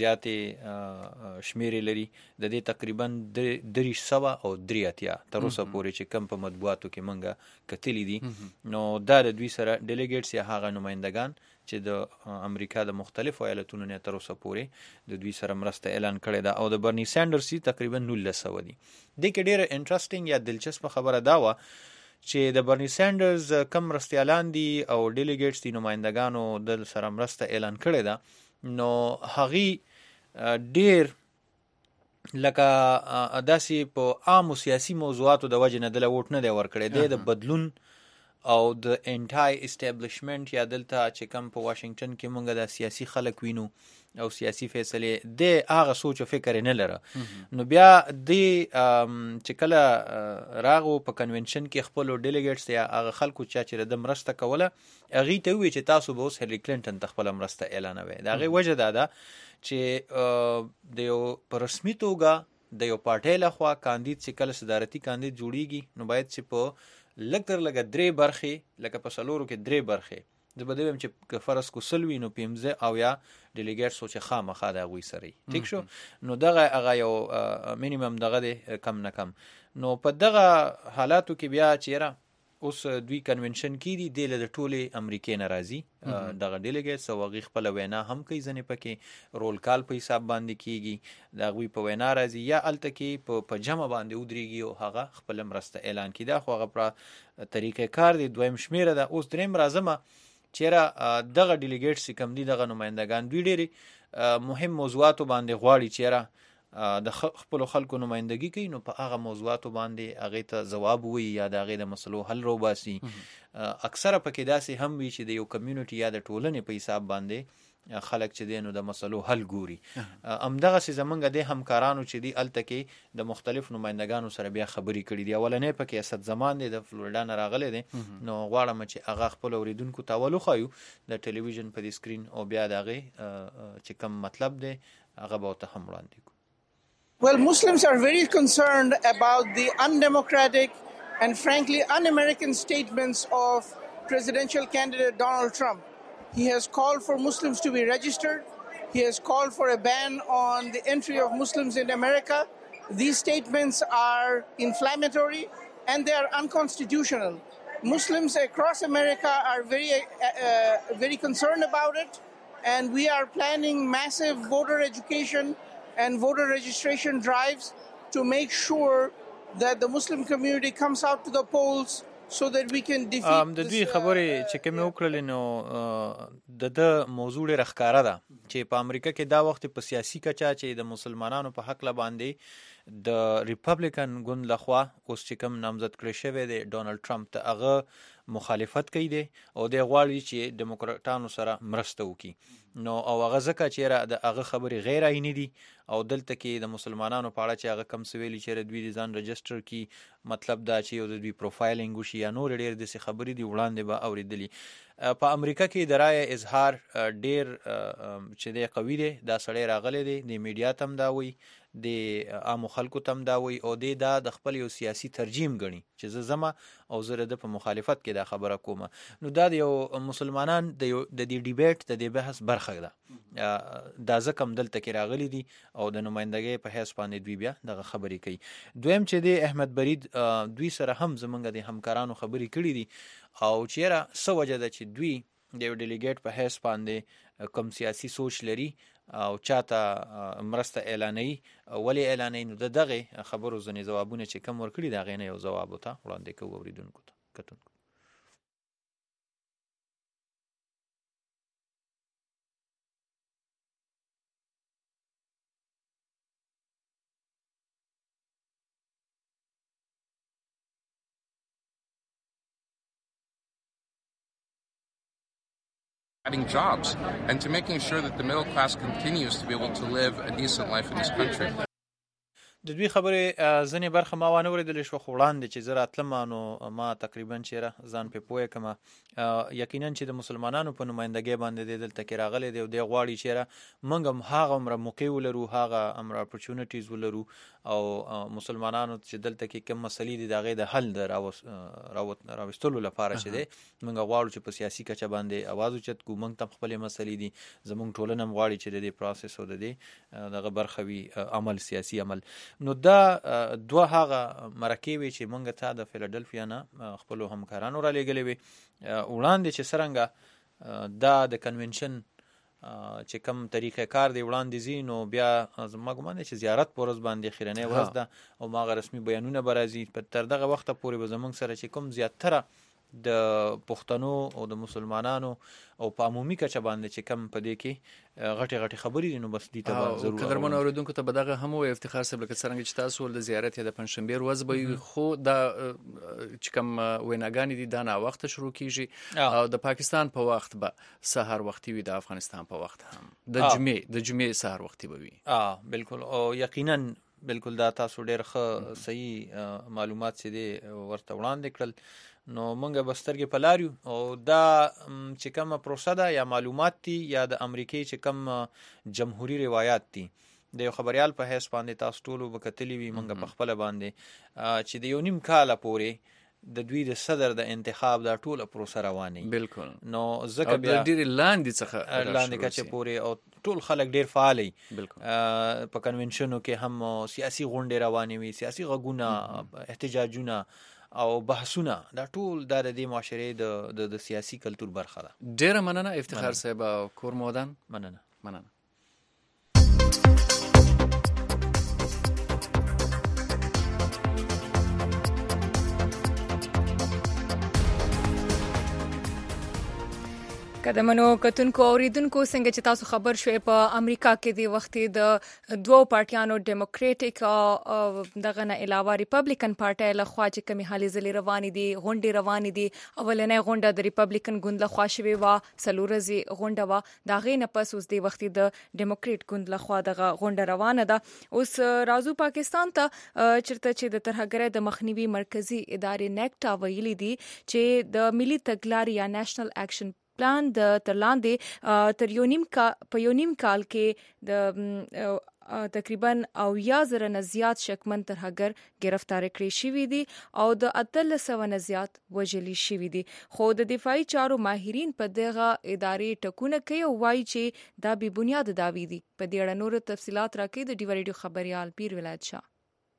زیاتې شمیرې لري د دې تقریبا دریش سوه او درې اتیا تر اوسه پورې چې کم په مطبوعاتو کې منګه کتلی دي. نو دا د دوی سره ډیلیګیټس یا هغه نمایندگان چې د امریکا د مختلفو ایالتونو نه تر اوسه پورې د دوی سره مرسته اعلان کړې ده. او د برنی سانډرز تقریبا نولس سوه دي. د کې ډیره انټرېسټینګ یا دلچسپ خبره دا و چې د برنی سانډرز کم مرستیالان دي او ډیلیګیټس دي نمایندگانو د سره مرسته اعلان کړې ده. نو هغي ډیر لکه داسې په عامو سیاسي موضوعاتو د وجه نه دله ووټ نه دی ورکړی. د بدلون او د انټای اسټابلیشمنت یا دلته چې کم په واشنگټن کې مونږ د سیاسي خلک وینو او سیاسي فیصلې د هغه سوچ او فکر نه لره. نو بیا د چې کله راغو په کنونشن کې خپل ډیلیګیټس یا هغه خلکو چې د مرسته کوله هغه ته وی چې تاسو به اوس هیلری کلینټن تخپل مرسته اعلانوي. دا غي وجه دا ده چې د یو په رسمي توګه د یو پارټۍ لخوا کاندید چې کله صدارتي کاندید جوړیږي نو باید چې په لکتر لکه درې برخې لکه په سلورو کې درې برخې زه به دویم چې فرض کو سلوي نو پنځه او یا ډیلیګیټ سوچ خامخا د هغوی سره ټیک شو. نو دغه هغه یو مینیمم دغه دی کم نه کم. نو په دغه حالاتو کې بیا چیرې اوس دوی کنونشن کې دي د له ټولې امریکې نه راځي دغه ډیلیګیټس او هغوی خپله وینا هم کوي ځنې پکې رول کال په حساب باندې کېږي د هغوی په وینا راځي یا هلته کې په جمع باندې ودرېږي او هغه خپله مرسته اعلان کړي. دا خو هغه په طریقې کار دی. دویم شمیره ده. اوس دریم راځمه چیرې دغه ډیلیګیټس چې کم دي دغه نمایندګان دوی ډېرې مهم موضوعاتو باندې غواړي چیرې د خپل خلکو نمائندګي کوي نو په هغه موضوعاتو باندې هغه ته جواب وي یا د هغه د مسلو حل روباسي. اکثره پکې داسې هم وي چې د یو کمیونټي یا د ټولنې په حساب باندې خلک چې دي نو د مسلو حل ګوري. همدغه سي زمونږ د همکارانو چې دي الته کې د مختلف نمائندګانو سره بیا خبرې کړې دي. اولنې پکې اسد زمان دی د فلوریدا نه راغلی دی. نو غواړم چې هغه خپل اوریدونکو ته ولوخایو د ټلویزیون په دې سکرین او بیا د هغه چې کوم مطلب دی هغه به ته هم وړاندې کوو. Well, Muslims are very concerned about the undemocratic and frankly un-American statements of presidential candidate Donald Trump. He has called for Muslims to be registered. He has called for a ban on the entry of Muslims in America. These statements are inflammatory and they are unconstitutional. Muslims across America are very, uh, very concerned about it, and we are planning massive voter education and voter registration drives to make sure that the Muslim community comes out to the polls so that we can defeat um, د دوی خبرې چې کومې وکړلې نو د د موضوع ډېره ښکاره ده چې په امریکا کې دا وخت په سیاسي کچه چې د مسلمانانو په حق باندې د ریپبلیکن ګوند لخوا اوس چې کوم نامزد کړی شوی دی ډونالډ ټرمپ ته هغه مخالفت کوي دی او دی غواړي چې ډیموکراټانو سره مرسته وکړي. نو او هغه ځکه چې د هغه خبرې غیر عیني دي او دلته کې د مسلمانانو په اړه چې هغه کم څه ویلي چې دوی د ځان رجسټر کړي مطلب دا چې یو د دوی پروفایلینګ وشي یا نور ډېر داسې خبرې دي وړاندې به اورېدلي. په امریکا کې د رایې اظهار ډېر چې دی قوي دی. دا سړی راغلی دی د میډیا ته هم دا وایي د عامو خلکو ته هم دا وایي او دی دا د خپل یو سیاسي ترجیم ګڼي چې زه ځمه او زه د په مخالفت کې دا خبره کومه. نو دا د یو مسلمانان د دې ډیبیټ د دې بحث برخه ده. دا ځکه هم دلته کې راغلي دي او د نمایندګۍ په حیث باندې دوی بیا دغه خبرې کوي. دویم چې دی احمد برید دوی سره هم زمونږ د همکارانو خبرې کړي دي او چیرې څه وجه ده چې دوی د یو ډیلیګیټ په حیث باندې کوم سیاسي سوچ لري او چاته مرسته اعلانوي ولې اعلانوي. نو د دغه خبرو ځینې ځوابونه چې کم ورکړي د هغې نه یو ځواب ورته وړاندې کوو اورېدونکو ته کتونکو. jobs and to making sure that the middle class continues to be able to live a decent life in this country. د دوی خبرې ځنې برخه ما وانه ورېدلې شو، خو وړاندې چې زه راتلم نو ما تقریبا چېرې ځان پې پوه کړم یقینا چې د مسلمانانو په نمایندګۍ باندې دی دلته کې راغلی دی او دی غواړي چېرې موږ هم هغه عمره موقع ولرو، هغه عمره اپرچونټیز ولرو او مسلمانانو چې دلته کې کوم مسلې دي د هغې د حل د راوستلو لپاره چې دی موږ غواړو چې په سیاسي کچه باندې اواز اوچت کړو. موږ ته هم خپلې مسلې دي، زموږ ټولنه هم غواړي چې د دې پروسس او د دې دغه برخه وي عمل، سیاسي عمل. نو دا دوه هغه مرکې وې چې موږ ته د فیلډلفیا نه خپلو همکارانو را لېږلې وې وړاندې چې څرنګه دا د کنونشن چې کوم طریقې کار دی وړاندې ځي، نو بیا زما ګمان دی چې زیارت په ورځ باندې اخرنۍ ورځ ده او هغه رسمي بیانونه به راځي. تر دغه وخته پورې به زموږ سره چې کوم زیاتره د پښتنو او د مسلمانانو او په عمومي کچه باندې چې کم په دې کې غټي غټي خبرې دي، نو بس دې ته به ضرور قدرمن اوریدونکو ته به دغه هم وي افتخار صاحب لکه څرنګه چې تاسو ول د زیارت یا د پنځشنبې ورځ به خو دا چې کوم ویناګانې دي دا نه وخت شروع کیږي او د پاکستان په وخت به سحر وختي وي، د افغانستان په وخت هم د جمعې د جمعې سحر وختي به وي. اه بالکل، او یقینا بالکل دا تاسو ډېر ښه صحیح معلومات چې دي ورته وړاندې کړل. نو مونږ به سترګې په لار یو او دا چې کومه پروسه ده یا معلومات دي یا د امریکې چې کوم جمهوری روایات دي د یو خبریال په حیث باندې تاسو ټولو به کتلي وي مونږ په خپله باندې چې د یو نیم کاله پورې د دوی د صدر د انتخاب دا ټوله پروسه روانه. بالکل، نو ځکه بیا ډېرې لاندې څخه لاندې کچې پورې او ټول خلک ډېر فعال وي په کنونشنو کې، هم سیاسي غونډې روانې وي، سیاسي غږونه، احتجاجونه او بحثونه، دا ټول دا د دې معاشرې د د سیاسي کلتور برخه ده. ډېره مننه افتخار صاحب او کور مودان. مننه مننه. قدمنو کتونکو اوریدونکو څنګه چې تاسو خبر شوي په امریکا کې د وخت د دوو پارټیانو ډیموکراټیک او دغه نه علاوه ریپبلیکن پارټي له خوا چې کومې حالې ځلې روانې دي، غونډې روانې دي. اولنۍ غونډه د ریپبلیکن ګوند له خوا شوې وه، څلور ورځې غونډه وه. د هغې نه پس اوس د وخت د ډیموکریټ ګوند له خوا دغه غونډه روانه ده. اوس راځو پاکستان ته چېرته چې د ترهګرۍ د مخنیوي مرکزي ادارې نیکټا ویلي دي چې د ملي تګلارې یا نېشنل اکشن پلان د ترلاندې تر یو نیم کا په یو نیم کال کې د تقریبا او یا زره نه زیات شکمن ترهګر گرفتار کړي شوي دي او د اتلس سوه نه زیات وژلي شوي دي. خو د دفاعي چارو ماهرین په دغه ادارې ټکونه کوي او وایي چې دا بې بنیاده دعوې دي. په دې اړه نور تفصیلات راکوي د ډیوا ریډیو خبریال پیر ولایت شاه.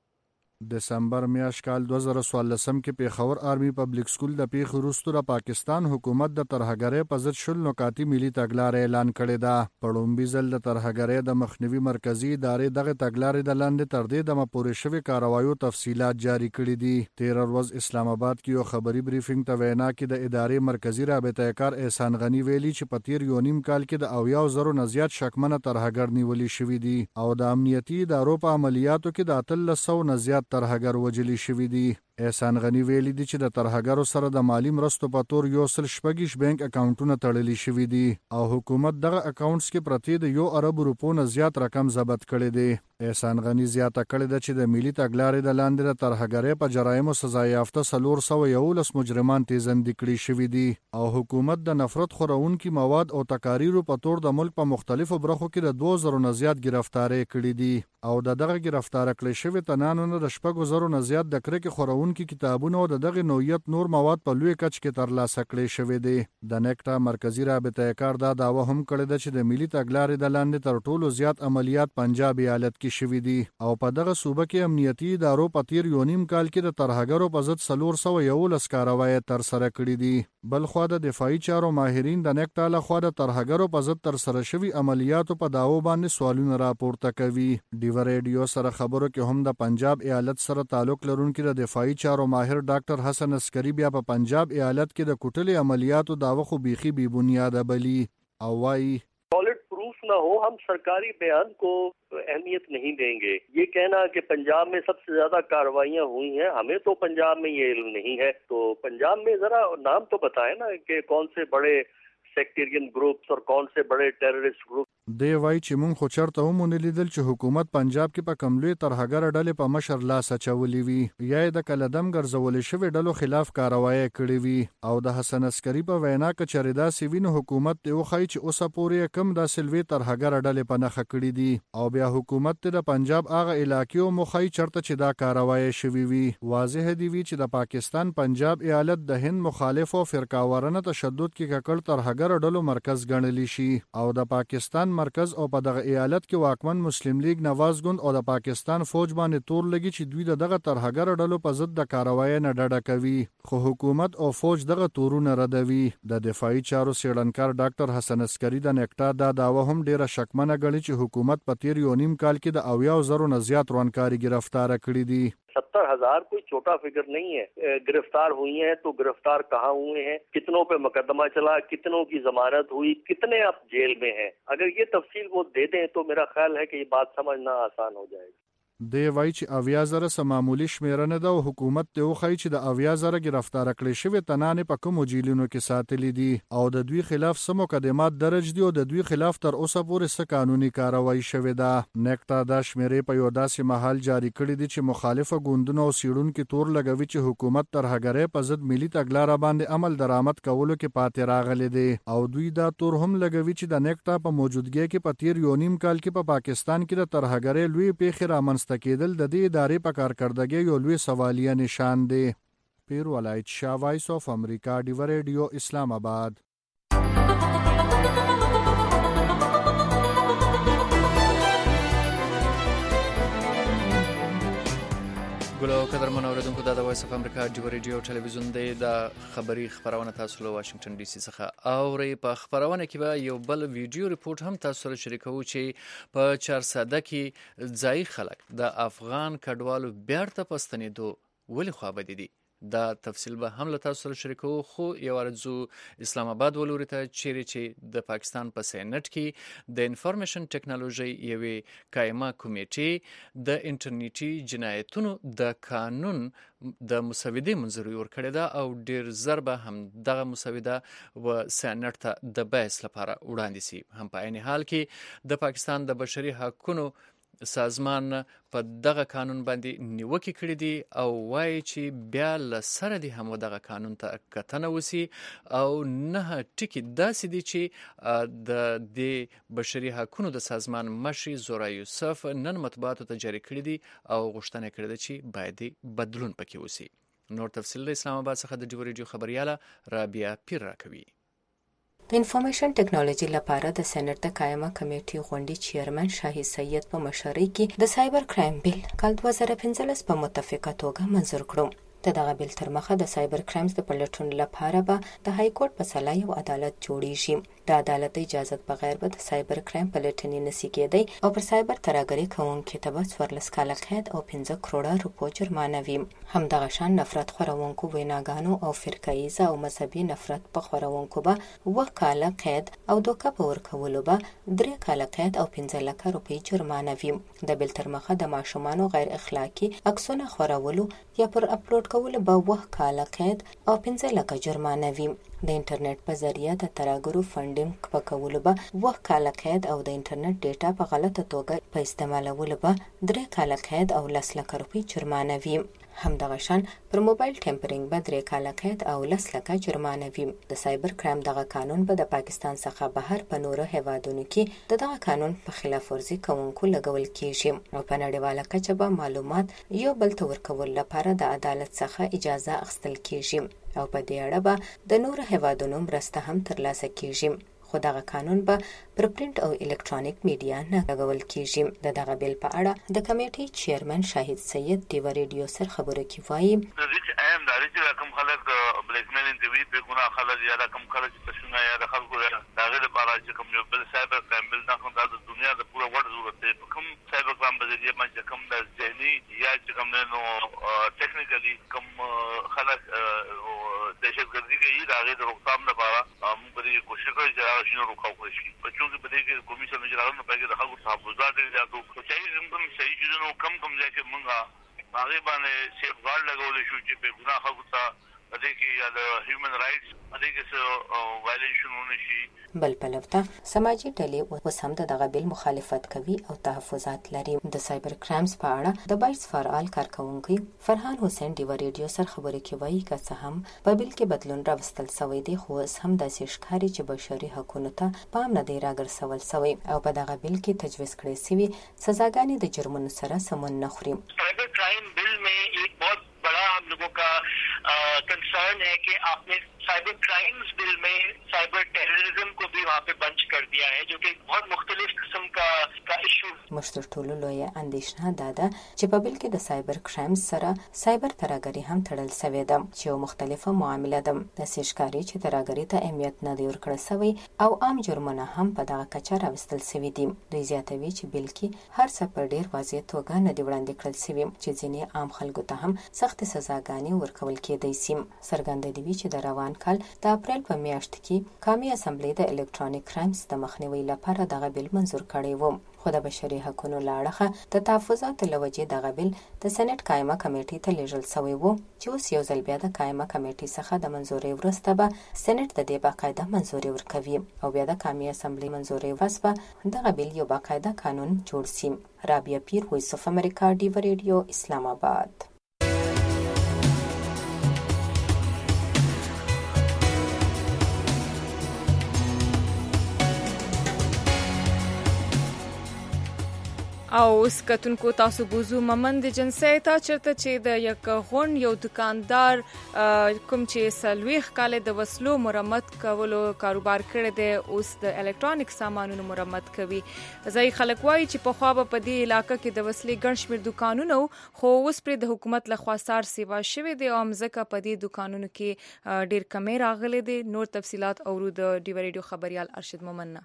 دسمبر میاشت کال دو هزار څوارلسم کې پیښور آرمی پبلک سکول د پیښې وروسته د پاکستان حکومت د ترهګرۍ په ضد شل نکاتي ملي تګلارې اعلان کړې ده. په لومړي ځل د ترهګرۍ د مخنیوي مرکزي ادارې دغه تګلارې د لاندې تر دې دمه پورې شوې کاروایو تفصیلات جاری کړي دي. تېره ورځ اسلام آباد کې یو خبري بریفینګ ته وینا کې د ادارې مرکزي رابطه کار احسان غني ویلي چې په تیر یو نیم کال کې د اویاو زرو نه زیات شکمنه ترهګر نیولي شوي دي او د امنیتي ادارو په عملیاتو کې د اتلس سوه نه زیات ترهګر وجلي شوي دي. احسان غني ویلي دي چې د ترهګرو سره د مالی مرستو په تور یو سل شپږیش بانک اکاونټونه تړلي شوي دي او حکومت دغه اکاونټس کې پرتی د یو ارب روپو نه زیات رقم ضبط کړی دی. احسان غني زیاته کړې ده چې د ملي تګلارې د لاندې د ترهګرۍ په جرایمو سزا یافته څلور سوه یولس مجرمان تیزندي کړي شوي دي او حکومت د نفرت خورونکي مواد او تقاریرو په تور د ملک په مختلفو برخو کې د دوه زرو نه زیات ګرفتارۍ کړي دي او د دغه ګرفتار کړي شوي تنانو نه د شپږو زرو نه زیات د کرکې خورونکي کتابونه د دغه نوعیت نور مواد په لوی کچ کې ترلاسه کړي شوی دی. د نیکټا مرکزی رابطه کار دا داوا هم کړې ده چې د ملي تګلارې د لاندې تر ټولو زیات عملیات پنجاب ایالت کې شوي دي او په دغه صوبه کې امنیتي ادارو په تیر یو نیم کال کې د ترهګرو په ضد څلور سوه یولس کاروایي ترسره کړي دي. بلخوا د دفاعي چارو ماهرین د نیکټا لخوا د ترهګرو په ضد ترسره شوي عملیاتو په داوو باندې سوالونه راپورته کوي. ډیوا ریډیو سره خبرو کې هم د پنجاب ایالت سره تعلق لرونکي د دفاعي چارو ماهر ډاکټر حسن عسکری بیا په پنجاب ایالت کې د کوټلې عملیاتو داوه خو بیخي بی بنیاده بلی او وايي سالڈ پروف نہ ہو ہم سرکاری بیان کو اہمیت نہیں دیں گے. یہ کہنا کہ پنجاب میں سب سے زیادہ کارروائیاں ہوئی ہیں، ہمیں تو پنجاب میں یہ علم نہیں ہے. تو پنجاب میں ذرا نام تو بتائیں نا کہ کون سے بڑے سیکٹیرین گروپس اور کون سے بڑے ٹیررسٹ گروپ. دی وای چې مونږ خو چرته هم ونه لیدل چې حکومت پنجاب کې په کملوي ترهګر ډلې په مشر لاس اچولې وي یا د کلدم ګرځولې شوی ډلو خلاف کاروایی کړې وي او د حسن عسکري په وینا کې چریدا سیوین حکومت ته وخی چې اوسه پورې کم د سلوي ترهګر ډلې په نخ کړې دي او بیا حکومت ته د پنجاب هغه علاقې مخی چرته چې دا کاروایی شوی وي واضح دی وی چې د پاکستان پنجاب ایالت د هند مخالف او فرقاوارانه تشدد کې ککړ ترهګر ډلو مرکز ګڼل شي او د پاکستان مرکز او په دغه ایالت کې واکمن مسلم لیگ نواز ګوند او د پاکستان فوج باندې تور لګي چې دوی دغه ترهګر ډلو په ضد د کاروایی نه ډډه کوي خو حکومت او فوج دغه تورونه ردوي د دفاعي چارو سیړنکار ډاکټر حسن عسکري د نیکټا دا داوا هم ډیره شکمنه ګڼي چې حکومت په تیر یو نیم کال کې د اویا زرو نه زیات روانکاري गिरफ्तार کړي دي सत्तर हजार कोई छोटा फिगर नहीं है। गिरफ्तार हुई हैं तो गिरफ्तार कहाँ हुए हैं, कितनों पे मुकदमा चला, कितनों की जमानत हुई, कितने अब जेल में हैं। अगर ये तफसील वो दे दें तो मेरा ख्याल है कि ये बात समझना आसान हो जाएगी। دی وای چې اویا زره سمامولي شمیرنه ده او حکومت ته وخی چې د اویا زره گرفتار کړي شوی تنانه په کوم جیلونو کې ساتلې دي او د دوی خلاف سم مقدمات درج دي او د دوی خلاف تر اوسه پورې څه قانوني کاروایی شوې ده نیکټا دا شمیرې په یو داسې محل جاری کړي دي چې مخالفه ګوندونو او سیړونکو تور لګوي چې حکومت تر هغه په ضد ملي تګلارې باندې عمل درآمد کولو کې پاتې راغلي دي او دوی دا تور هم لګوي چې د نیکټا په موجودګۍ کې په تیر یو نیم کال کې په پاکستان کې د تر هغه لوی پیښې رامنځته کېدل د دې ادارې په کارکردګۍ یو لوی سوالیه نشان دی. پیر ولایت شاه وایس اف امریکا ډیو ریډیو اسلام آباد. ګلو قدرمن اوریدونکو دا د وایس اف امریکا ډیو ریډیو ټلویزیون دی د خبری خبرونه تاسو له واشنگټن ډي سي څخه اوري. په خبرونه کې به یو بل ویډیو ریپورت هم تاسو سره شریکو چې په چارسده کې ځای خلک د افغان کډوالو بیرته پستنېدو ولې خوابدي دي. دا تفصیل به هم له تاسو سره شریکو خو یو ورځو اسلام آباد ولوري ته چیرې چې د پاکستان په سینټ کې د انفارمیشن ټیکنالوژي یوې قائمه کمیټې د انټرنیټي جنایتونو د قانون د مسودې منظوري ورکړې ده او ډیر زر به هم دغه مسوده و سینټ ته د بحث لپاره وړاندې سي. هم په عین حال کې د پاکستان د بشري حقوقو سازمان په دغه قانون باندې نیوکه کړې دي او وایي چې بیا له سره دي هم دغه قانون ته کتنه وسی او نه ټکی داسې دي چې د د بشري حقوقو د سازمان مشر زورا یوسف نن مطبوعاتو ته جاری کړی دي او غوښتنه کړې ده چې باید بدلون پکې وسی. نور تفصیل د اسلام آباد څخه د ډیو ریډیو خبرياله رابعه پیر راکوي. د انفارمیشن ټیکنالوژي لپاره د سېنات د قائمه کمیټې غونډې چیرمن شاهي سید په مشرۍ کې د سایبر کرایم بیل کال دوه زره پنځلس په متفقه توګه منظور کړو. د دغه بیل تر مخه د سایبر کرایمز د پلټون لپاره به د های کورټ په سلا یو عدالت جوړیږي. د عدالت اجازه بغیر به د سایبر کرایم پلټنې نسی کېدی او پر سایبر ترهګرۍ کوونکو ته به څوارلس کاله قید او پنځه کروړه روپو جرمانه وي. همدغه شان نفرت خورونکو ویناګانو او فرقه‌ایزه او مذهبي نفرت په خورونکو به اوه کاله قید او دوکه په ورکولو به درې کاله قید او پنځه لکه روپۍ جرمانه وي. د بیل تر مخه د ماشومانو غیر اخلاقی عکسونه خورولو یا پر اپلوډ کول به اوه کاله قید او پنځه لکه جرمانه وي. د انټرنیټ په ذریعہ د ترهګرو فنډینګ په کولو به اوه کاله قید او د انټرنیټ ډیټا په غلطه توګه په استعمالولو به درې کاله قید او لس لکه روپۍ جرمانه وي. همدغه شان پر موبایل ټیمپرینګ به درې کاله قید او لس لکه جرمانه وي. د سایبر کرایم دغه قانون به د پاکستان څخه بهر په نورو هیوادونو کې د دغه قانون په خلاف ورزي کوونکو لګول کیږي او په نړیواله کچه به معلومات یو بل ته ورکول لپاره د عدالت څخه اجازه اخیستل کیږي او په دې اړه به د نورو هیوادونو مرسته هم ترلاسه کیږي. خو دغه قانون به پر پرینټ او الکترونیک میډیا نه لګول کیږي. د دغه بیل په اړه د کمیټې چیرمن شاهد سید ډیو ریډیو سره خبرو کې وایي چې اهم دا چې کوم خلک بلیک میلینګ دی په ګناه خلک یا کوم خلک چې تشنه یا د خلکو دغه لپاره چې کوم یو بل سایبر کرایم بل نه د دنیا د پوره وړ ضرورت دی. کوم سایبر کرایم په ذریعہ باندې کوم د ذهني یا چې کوم نو ټیکنیکلی کوم خلک دهشتګردي کوي دا غي د روکثام لپاره موږ به کوشش کوو چې هغه شنو روکاو شي. په چون کې په دې کې کمیشن اجرا په کې د خلکو تحفظات زیاتو چې زموږ صحیح جنو کم کم ځای کې موږ هغه باندې سیف ګارد لګول شو چې په ګناه خلکو ته دې کې یا د هیومن رائټس دې کې څه وایلیشن ونشي. بل پلوته سماجی ډلې اوس هم دغه بیل مخالفت کوي او تحفظات لري. د سایبر کرایمز په اړه د بایټس فار آل کارکونکي فرحان حسین ډیو ریډیو سره خبرې کوي که څه هم په بیل کې بدلون راوستل شوی دی خو اوس هم داسې ښکاري چې بشري حقوقو ته پام نه دی راګرځول شوی او په دغه بیل کې تجویز کړی شوی سزاګانې د جرمونو سره سمون نه خوري. साइबर क्राइम बिल में एक बहुत बड़ा हम लोगों का कंसर्न है कि आपने साइबर क्राइम्स बिल में साइबर टेररिज्म को भी वहाँ पे बंच कर दिया है जो कि बहुत मुख्तलिफ किस्म का का इशू. مشتر ټولو لوی اندیشنه دا ده چې په بل کې د سایبر کرایمز سره سایبر ترهګري هم تړل شوې ده چې یو مختلفه معامله ده. د سشکاري چې ترهګري ته اهمیت نه دی ورکړل شوی او عام جرمونه هم په دغه کچه راوستل شوي دي. دوی زیاتوي چې بل کې هر څه په ډیر واضح توګه نه دی وړاندې کړل شوی چې ځینې عام خلکو ته هم سخت سزاګانې ورکول کېدای شي. څرګنده دی چې د روان کال د اپریل په میاشت کې قومي اسمبلی د الکترونیک کرایمز د مخنیوي لپاره دغه بیل منزور کړی و. خو د بشري حقوقو لاړه د تحفظاتو لوجې دغه بیل د سېنات قائمه کمیټې ته لیږل شوی و چې اوس یو ځل بیا د قائمه کمیټې څخه د منزوري وروسته به سېنات د دې باقاعده منزوري ورکوي او بیا د قومي اسمبلی منزوري وروسته دغه بیل یو باقاعده قانون جوړ شي. رابعه پیر، وایس اف امریکا، ډیو ریډیو، اسلام آباد. او اوس کتونکو تاسو بوزو ممن د جنسي تا چرته چې د یک غون یو دکاندار کوم چې سلويخ کال د وسلو مرمت کولو کاروبار کړی دی اوس د الکترونیک سامانونو مرمت کوي. ځای خلک وایي چې په خوا په دې علاقې کې د وسلې ګڼ شمېر دکانونه خو اوس پر د حکومت له خوا سار سیوا شوی دی او مځکه په دې دکانونو کې ډیر کمې راغلي دي. نور تفصيلات اورو د ډیو ریډیو خبريال ارشد مومن.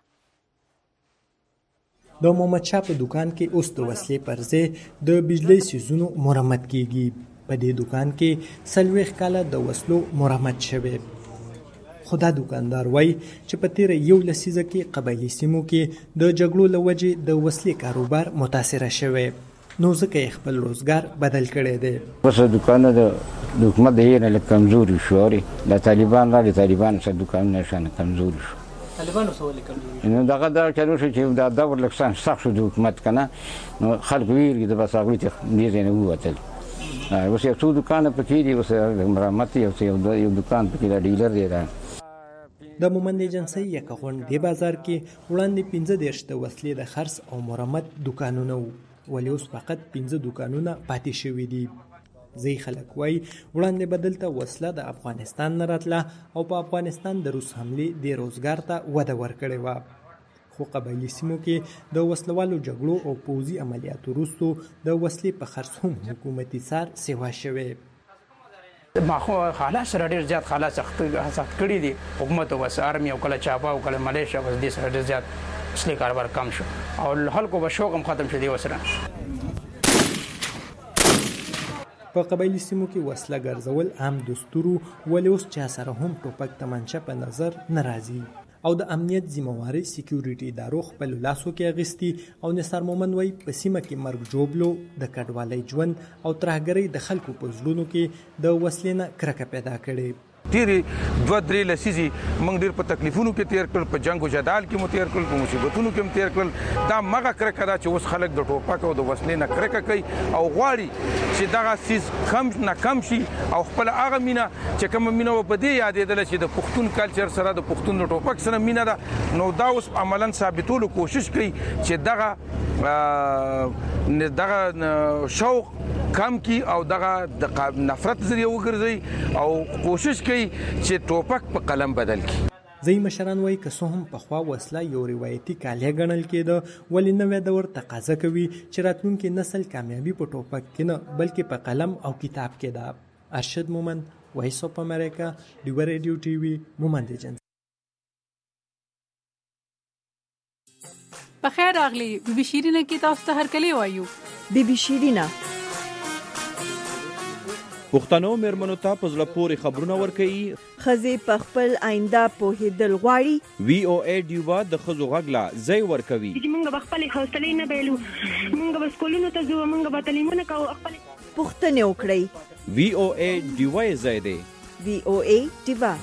د محمد شاه په دکان کې اوس د وسلې پر ځای د بجلی سیزونو مرمت کیږي. په دې دکان کې سلويخ کاله د وسلو مرمت شوی. خدا دکاندار وای چې په تیر یو لسیزه کې قبایلی سیمو کې د جګړو لوجې د وسلې کاروبار متاثر شوی نو ځکه خپل روزګار بدل کړی دی. اوس دکان د حکومت د یې نه کمزوري شوري د طالبان را د طالبان سره دکان نشانه کمزوري شو. طالبانو سوال کړی نو دغه دا چلو چې دا د ورلکسان سخت شو د حکومت کنه نو خلک ویری د بساغلی ته دې نه ووتل. اوس یو څو دکان پکې دي اوس مرمت یو یو دکان پکې د ډیلر دی. د مومند ایجنسی یک غونډ دی بازار کې وړاندې پنځه دیرش د وسلې د خرڅ او مرمت دکانونه وو ولې اوس فقط پنځه دکانونه پاتې شوي دي. ځای خلک وای وړاندې بدلته وسله د افغانستان نه راتله او په افغانستان د روس حملې د روزګار ته وده ورکړې وه خو قبایلی سیمو کې د وسلوالو جګړو او پوځي عملیاتو وروسته د وسلې په خرڅ هم حکومتي څار سیوا شوی. ما خو حالات سره ډېر زیات حالات سخت سخت کړي دي حکومت او بس آرمي او کله چاپا او کله ملیشیا بس دې سره ډېر زیات اصلي کاروبار کم شو او خلکو به شوق هم ختم شو دی وسره. په قبایلی سیمو کې وسله ګرځول عام دستورو ولې اوس چا سره هم ټوپک تمانچه په نظر نه راځي او د امنیت ذمہواري سکیورټي ادارو خپل لاسو کې اغستی او نثار مومن وای په سیمه کې مرګ جوړلو د کډوالۍ ژوند او ترهګرۍ د خلکو په زړونو کې د وسلې نه کرکه پیدا کړي. تیری دو درې لسیزي موږ ډېر په تکلیفونو کې تیر کړل په جنگ او جدال کې مو تیر کړل په مصیبتونو کې مو تیر کړل. دا مغه کرکه دا چې اوس خلک د ټوپک او د وسلې نه کرکه کوي او غواړي چې دغه سیس کم نه کم شي او خپل هغه مینا چې کوم مینا په دې یادېدل چې د پښتون کلچر سره د پښتون د ټوپک سره مینا ده نو دا اوس عملاً ثابتولو کوشش کوي چې دغه دغه شوق کم کی او دغه د نفرت ذریعہ وګرځي او کوشش کوي چې ټوپک په قلم بدل کړي. ځای مشران وایي که څه هم پخوا وسله یو روایتي کالیه ګڼل کېده ولې نوی دور تقاضا کوي چې راتلونکي نسل کامیابي په ټوپک کې نه بلکې په قلم او کتاب کې ده. ارشد مومن، وایس اف امریکا، ډیو ریډیو ټي وي، مومند ایجنسی. بخیر راغلی بی بی شیرینه کې تاسو ته هرکلی وایو. بی بی شیرینه پښتنو مېرمنو ته په زړه پورې خبرونه ورکوي. ښځې په خپل آینده پوهېدل غواړي. وی او ای ډیوبا د ښځو غږ لا ځای ورکوي. موږ به خپلې حوصلې نه بایلو، موږ به سکولونو ته ځو، موږ به تعلیمونه کوو. پوښتنې وکړئ. وی او ای ډیوبا ځای دی V O A ډیوا.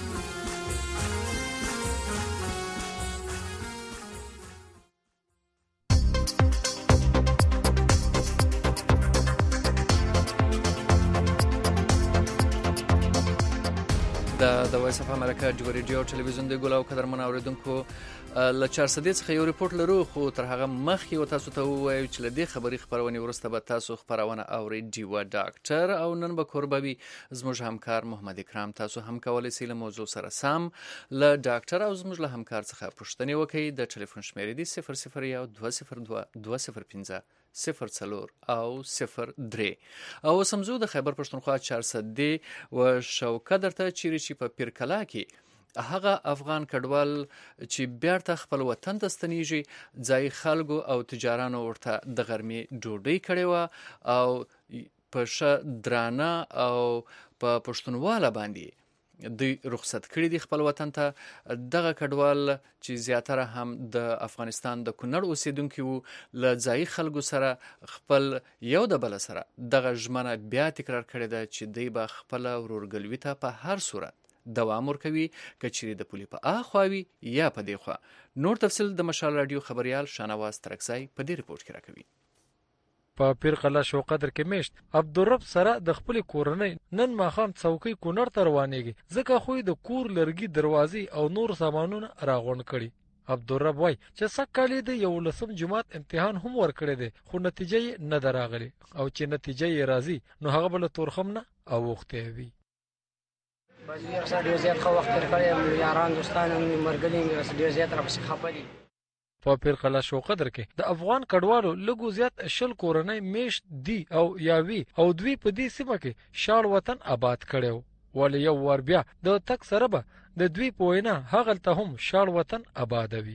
د وایس اف امریکا ډیو ریډیو ټلویزیون د ګولاو قدرمن اوریدونکو ل چار سدې څخه یو ریپورت لرو، خو تر هغه مخکې و تاسو ته وایو چې ل دې خبري خبرونه ورسته به تاسو خبرونه اوري ډیو ډاکټر او نن به کوربوي زموږ همکار محمد اکرام تاسو هم کولای شئ له موضوع سره سم ل ډاکټر او زموږ له همکار څخه پوښتنه وکړئ. د ټلیفون شمیرې دی صفر صفر یو دوه صفر دوه دوه صفر پنځه صفر څلور او صفر درې او سمزو د خیبر پښتونخوا چار سدې و شوکه درته چیرې چې په پیرکلا کې هغه افغان کډوال چې بیرته خپل وطن ته ستنیږي ځای خلکو او تجارانو ورته د غرمې ډوډۍ کړې وه او په ښه درانه او په پښتونواله باندې دوی رخصت کړي دي خپل وطن ته. دغه کډوال چې زیاتره هم د افغانستان د کونړ اوسیدونکي وو له ځایي خلکو سره خپل یو د بل سره دغه ژمنه بیا تکرار کړې ده چې دوی به خپل ورورګلوي ته په هر صورت دوام ورکوي، که چیرې د پولي په اخوا وي یا په دې خوا. نور تفصیل د مشال رادیو خبريال شانواز ترکزی په دې ریپورت کې راکوي. په پیرقلا شو قدر کې میشت عبدالرب سره د خپل کورنۍ نن ماخام څوکۍ کونړ ته روانېږي، ځکه خو د کور لرګي دروازې او نور سامانونه راغونډ کړي. عبدالرب وای چې سکهالی د یو لسم جماعت امتحان هم ورکړی دی، خو نتیجه یې نه ده راغلې او چې نتیجه یې راځي نو هغه به له تورخم نه اوښتی وي. بس ډېر سره ډېر زیات ښه وخت تېر کړی، یاران دوستان مې ملګري مې ډېر زیات راپسې خفه دي. په پیرقلا شو قدر کې د افغان کډوالو لږو زیات شل کورنۍ میشت دي او یاوي او دوی په دې سیمه کې شال وطن آباد کړو، ولې یو ور بیا د تک سره به د دوی په وینا هغلته هم شال وطن آبادوي.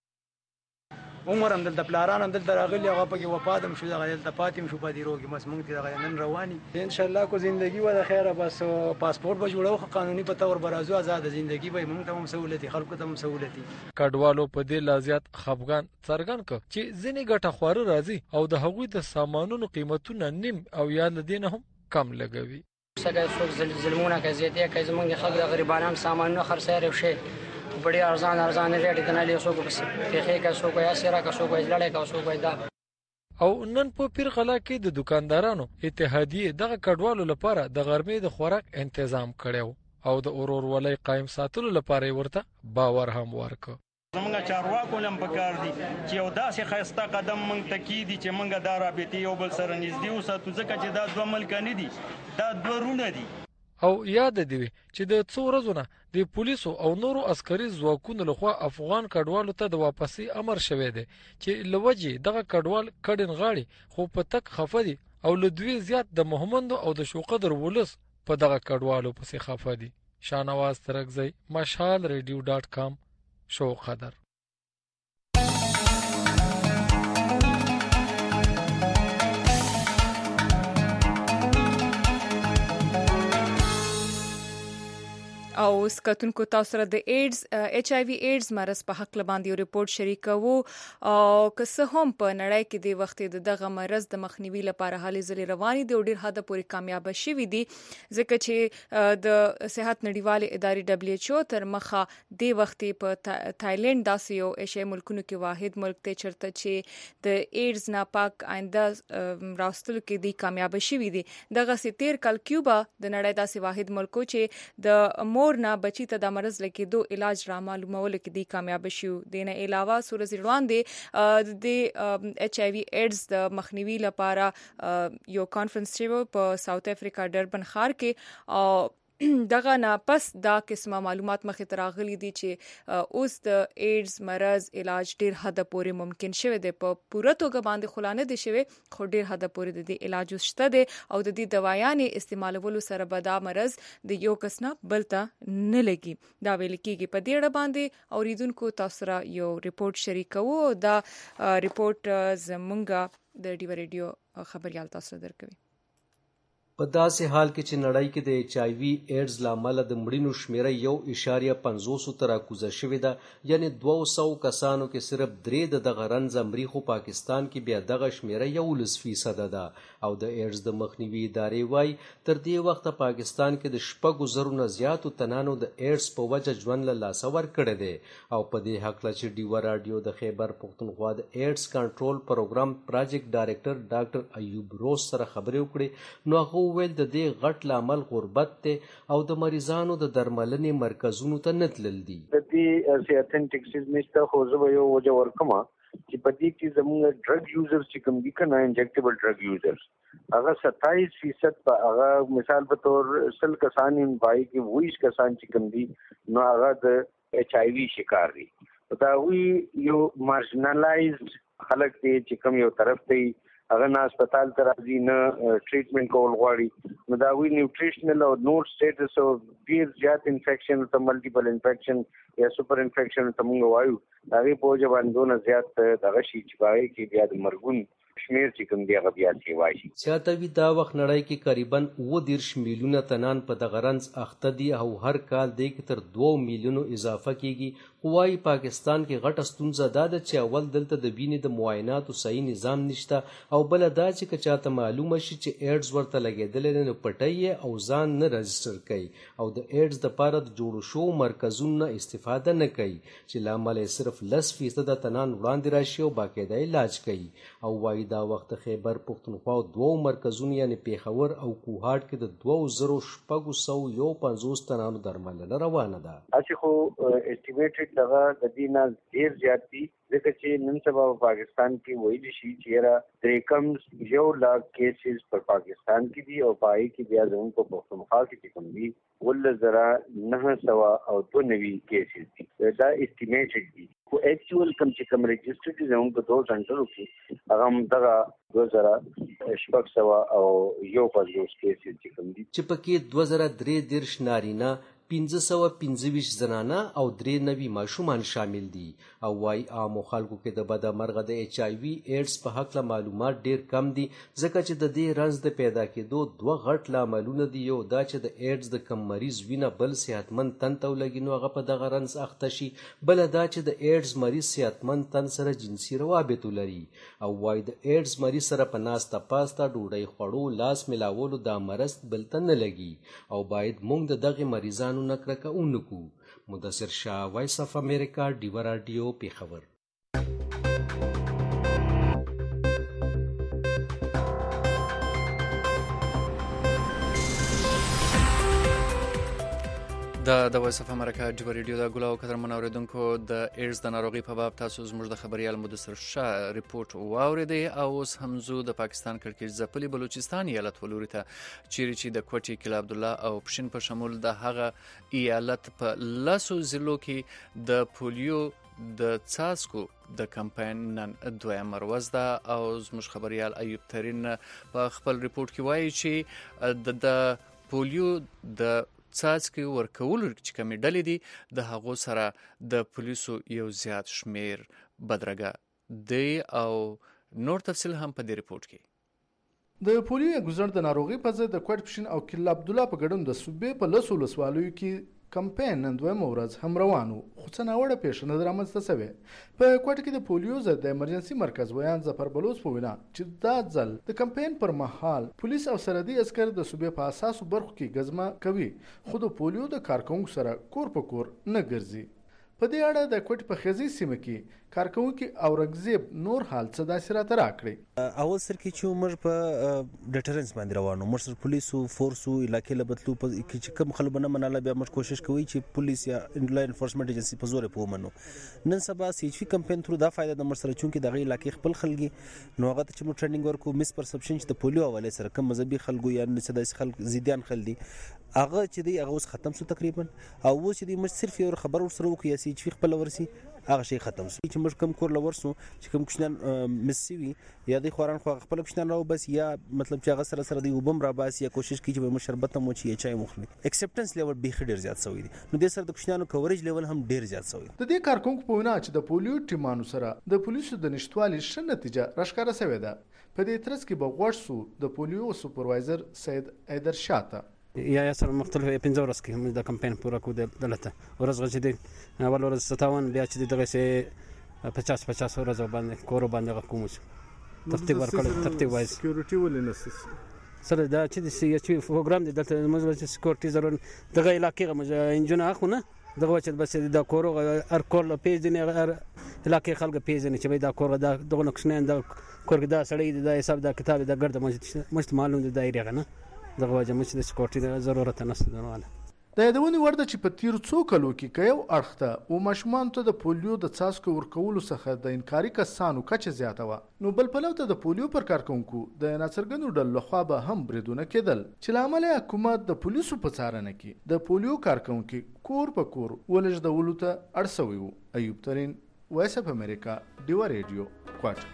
عمر هم دلته پلاران هم دلته راغلي، هغه پکې وفات هم شو، دغه دلته پاتې هم شو په دې روږ کې. بس موږ ته دغه نن رواني انشاءالله کو زندگی و د خیره، بس پاسپورت به جوړو، قانوني په تور برازو آزاد زندگی به موږ ته هم سہولتي، خلکو ته هم سہولتي. کډوالو په دې لازیات خفغان څرګند ک چې ځینې ګټه خواره راځي او د هغوی د سامانونو قیمتونه نیم او یا لدینه هم کم لګوي. څنګه څوک ظلمونه کوي، زیاتې کوي، زمونږ خلک د غریبانو سامانونه خرڅوي شي بڑی ارزان ارزان ریټ د نه لیسو کو پیخې کا سو کو یا سیرا کا سو کو لړې کا سو کو دا. او نن په پیرقلا کې د دکاندارانو اتحادیه دغه کډوالو لپاره د غرمې د خوراک تنظیم کړو او د اورورولۍ قائم ساتلو لپاره ورته باور هم ورک. زمونږ چارواکو لم پکار دي چې یو داسې خسته قدم مونږ تکې دي چې مونږ دا رابطې یو بل سره نږدې وساتو، ځکه چې دا دوه ملک نه دي، دا دوه رونه دي. او یاد دی چې د څو ورځې نه د پولیسو او نورو عسکري ځواکونو لخوا افغان کډوالو ته د واپسی امر شوی دی چې لوجه دغه کډوال کډن غاړي خو په تک خفه دي او لدوی زیات د محمد او د شوقدر ولس په دغه کډوالو پسې خفه دي. شانواز ترکزی، مشال ریډیو ډاٹ کام، شو قدر. او سکتونکو تاسو سره د ایډز ایچ آی وی ایډز مرض په حق باندې یو ریپورت شریکوو او که څه هم په نړۍ کې د وخت د دغه مرض د مخنیوي لپاره هلې ځلې روانې دي او ډیر حد پورې کامیاب شوي دي، ځکه چې د صحت نړیوالې ادارې دبليو ایچ او تر مخه د وخت په تایلند داسې یو ایشیايي ملکونو کې واحد ملک ته چرته چې د ایډز ناپاک آینده راوستلو کې دی کامیاب شوي دي. دغه تیر کال کیوبا د نړۍ داسې واحد ملک چې د مور نه بچی ته د مرض لکېدو علاج را معلومول کې دی کامیاب شو. دینه علاوه سورز روان دي د ایچ آی وی ایډز د مخنیوي لپاره یو کانفرنس شوی په ساوث افریقا ډربن ښار کې او دغه نه پس دا قسمه معلومات مخې ته راغلي دي چې اوس د ایډز مرض علاج ډیر حد پورې ممکن شوی دی، په پوره توګه باندې خلانه دي شوی، خو ډیر حد پورې د دې علاج شته دی او د دې دوايانې استعمالولو سره به دا مرض د یو کس نه بل ته نه لګي. دا ویل کېږي. په دې اړه باندې اوریدونکو تاسو سره یو ریپورت شریکوو، دا ریپورت زمونږ د ډیو ریډیو خبريال تاسو درکوي. په داسې حال کې چې نړۍ کې د ایچ آی وي ایډز لامل د مړینو شمیره یو اشاریه پنځوس ته راکوزه شوې ده، یعنی دوه سوه کسانو کې صرف درې د دغه رنځ مري، خو پاکستان کې بیا دغه شمیره یولس فیصده ده. او د ایډز د مخنیوي ادارې وایي تر دې وخته پاکستان کې د شپږو زرو نه زیاتو تنانو د ایډز په وجه ژوند له لاسه ورکړی دی. او په دې هکله چې ډیوه راډیو د خیبر پښتونخوا د ایډز کنټرول پروګرام پراجیکټ ډایرکټر ډاکټر ایوب روز سره خبرې وکړې، نو هغه وویل د دې غټ لامل غربت دی او د مریضانو د درملنې مرکزونو ته نه تلل دي. د دې سیاستن ټیکسز نشته، خو زه به یو وجه ورکمه چې په دې کې زموږ ډرګ یوزرز چې کوم دي کنه انجیکټیبل ډرګ یوزرز هغه ستایس فیصد په هغه مثال په تور سل کسان ان پای کې ویش کسان چې کوم دي نو هغه د ایچ آی وي شکار دي. دا وی یو مارجنلایزد خلک دي چې کوم یو طرف ته هغه نه هسپتال ته راځي نه ټریټمنټ کول غواړي، نو دا وی نیوټریشنل او نور سټیټس او ډیر زیات انفیکشن ته ملټیپل انفیکشن یا سوپر انفیکشن ته موږ وایو، هغه په ځوان دونه زیات دغه شي چې باید کې بیا د مرګون شمیر چې کوم دی هغه بیا سی وایي. سیاتوي دا وخت نړۍ کې قریبا اوه دېرش میلیونه تنان په دغه رنځ اخته دي او هر کال دی کې تر دوه میلیونو اضافه کیږي. خو پاکستان کې غټه ستونزه دا ده چې اول دلته د وینې د معایناتو صحیح نظام نشته، او بل دا چې که چاته معلومه شي چې ایډز ورته لګېدلی دی نو پټی او ځان نه رجسټر کوي او د ایډز دپاره د جوړو شوو مرکزونو نه استفاده نه کوي، چې له امله یې صرف لس فیصده تنان وړاندې راشي او باقاعده علاج کوي. او وایي دا وخت خیبر پښتونخوا دوو مرکزونو یعنی پیښور او کوهاټ کې د دوه زرو شپږو سوو یو پنځوس تنانو درملنه روانه ده. اسی خو اسټیمیټډ دغه د دې نه ډېر زیات دي، ځکه چې نن سبا په پاکستان کې ویل شي چې را درې کم یو لاک کیسز په پاکستان کې دي او پای کې بیا زموږ په پښتونخوا کې کوم دي ول زرا نه سوا او دوه نوي کیسز دي. دا اسټیمیټډ دي، خو ایکچوال کم چې کم رجسټرډ دي زموږ په دوه سنټرو کې هغه هم دغه دوه زره شپږ سوه او یو پنځوس کیسز چې کوم دي، چې پکې دوه زره درې دېرش نارینه، پنځه سوه پنځه ویشت زنانه او درې نوي ماشومان شامل دي. او وايي عامو خلکو کې د بده مرغه د ایچ آی وي ایډز په هکله معلومات ډیر کم دي، ځکه چې د دې رنځ د پیدا کېدو دوه غټ لاملونه دي. یو دا چې د ایډز د کم مریض وینه بل صحتمند تن ته ولګي نو هغه په دغه رنځ اخته شي، بل دا چې د ایډز مریض صحتمند تن سره جنسي روابط لري. او وايي د ایډز مریض سره په ناسته پاسته ډوډۍ خوړو لاس ملاولو دا مرض بل ته نه لګي، او باید موږ د دغه مریضانو نکرکه اونکو. مدثر شاه، وایس اف امریکا، ډیوه راډیو، پیښور. د د وایس اف امریکا ډیوه ریډیو د ګلاو قدرمن اوریدونکو د ایډز د ناروغي په باب تاسو زموږ د خبريال مدثر شاه ریپورت واوریدي. او اوس همزو د پاکستان کړکېچ ځپلي بلوچستان ایالت ولوري ته چیرې چې د کوټي کلا عبد الله او پښین په شمول د هغه ایالت په لاسو ضلعو کې د پولیو د څاڅکو د کمپاین نن دویم ورځ ده. او زموږ خبريال ایوب ترین په خپل ریپورت کې وایي چې د پولیو د څاڅکي ورکول چې کومې ډلې دي د هغو سره د پولیسو یو زیات شمیر بدرګه دی. او نور تفصیل هم په دې ریپورت کې. د پولیو ګزر د ناروغي په ضد د کوټ پښین او کلا عبد الله په ګډون د صوبې په لسو لسوالو کې کمپاین نن دویم ورځ هم روانو، خو څه ناوړه پیښه نظر رامنځته شوې. په کوټ کې د پولیو ضد د ایمرجنسي مرکز ویان ظفر بلوچ په وینا چې دا ځل د کمپاین پر مهال پولیس او سرحدي عسکر د صوبې په اساسو برخو کې غزما کوي، خو د پولیو د کارکونکو سره کور په کور نه ګرځي. په دې اړه د کوټ په خزي سیمه کې کارکونکو اورنګزیب نور حال څه داسې راته راکړي. اول سر کې چې عمر په ډیټرنس باندې روانو، مر سر پولیسو فورسو علاقې له بدلو په کې چې کوم خلک نه مناله بیا موږ کوشش کوي چې پولیس یا لا انفورسمنت ایجنسی په زور په ومنو. نن سبا سی ایچ پی کمپاین تر دا فائدہ د مر سره چون کې دغه علاقې خپل خلګي نو هغه چې موږ ټریننګ ورکو مس پرسپشن چې د پولیو حواله سره کوم مذهبي خلکو یا نسداسي خلک زیدان خل دي هغه چې دی هغه اوس ختم شو تقریبا. او اوس چې دی مش صرف یو خبر ورسره وکي یا سی ایچ پی خپل ورسي هغه شي ختم شو چې موږ کوم کور لور سو چې کوم کښنان مسوي یا د خوران خو خپل کښنان راو بس یا مطلب چې هغه سره سره دی وبم را باس یا کوشش کوي چې مشربت مو چې چای مخلي اکسپټنس لیول به ډیر زیات شوی دی. نو د سره د کښنانو کوریج لیول هم ډیر زیات شوی. د دې کارکونکو په وینا چې د پولیو ټیمانو سره د پولیسو د نشټوالي ښه نتیجه راښکاره شوې ده. په دې ترڅ کې به غوښ سو د پولیو سپروایزر سید ایدر شاته یا سره مختلف پنځه ورځې کې موږ د کمپاین پوره کوو دلته ورځ غږ دي اول ورځ ستاون بیا چې دغه سه پچاس پچاس ورځې باندې کور باندې کوم ترتیب ورکړل ترتیب وایز سکیورټي ولنس سره دا چې د سی ایچ پی پروګرام دی دلته موږ چې سکیورټي ضرور دغه علاقې موږ انجن اخونه دغه چې بس د کور ار کور پیج نه علاقې خلک پیج نه چې دا کور دا دغه نقشنه دا کور دا سړی د حساب دا کتاب دا ګرد مشت معلوم دی دایره نه دغه وجه مش د سکیورټي ضرورت نشته دنواله د یادونې وړ ده چې په تیر څو کلو کې که یو اړخ ته او ماشومانو ته د پولیو د څاڅکو ورکولو څخه د انکاري کسانو کچه زیاته وه نو بل پلو ته د پولیو پر کارکوونکو د ناڅرګندو ډلو لخوا به هم بریدونه کېدل چې له امله حکومت د پولیسو په څارنه کې د پولیو کارکوونکي کور په کور ولېږدولو ته اړ سوی و. ایوب ترین، وایس اف امریکا، ډیوه ریډیو، کوټه.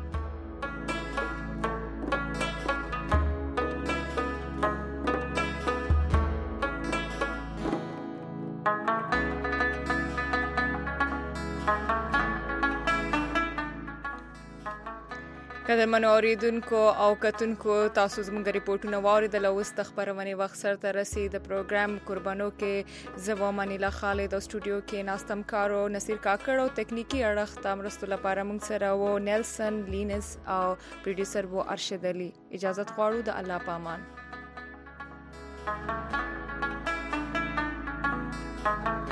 قدرمنو اوریدونکو او کتونکو تاسو زموږ د ریپورتونو واوریدل او د خبرونې وخت سره رسي د پروګرام قربانو کې زه منیلا خالد او سټوډیو کې ناستم کارو نصیر کاکړ او تکنیکی اړخ ته مرستو لپاره موږ سره وو نیلسن لینس او پروډوسر وو ارشد علي. اجازه غواړو د الله پامان.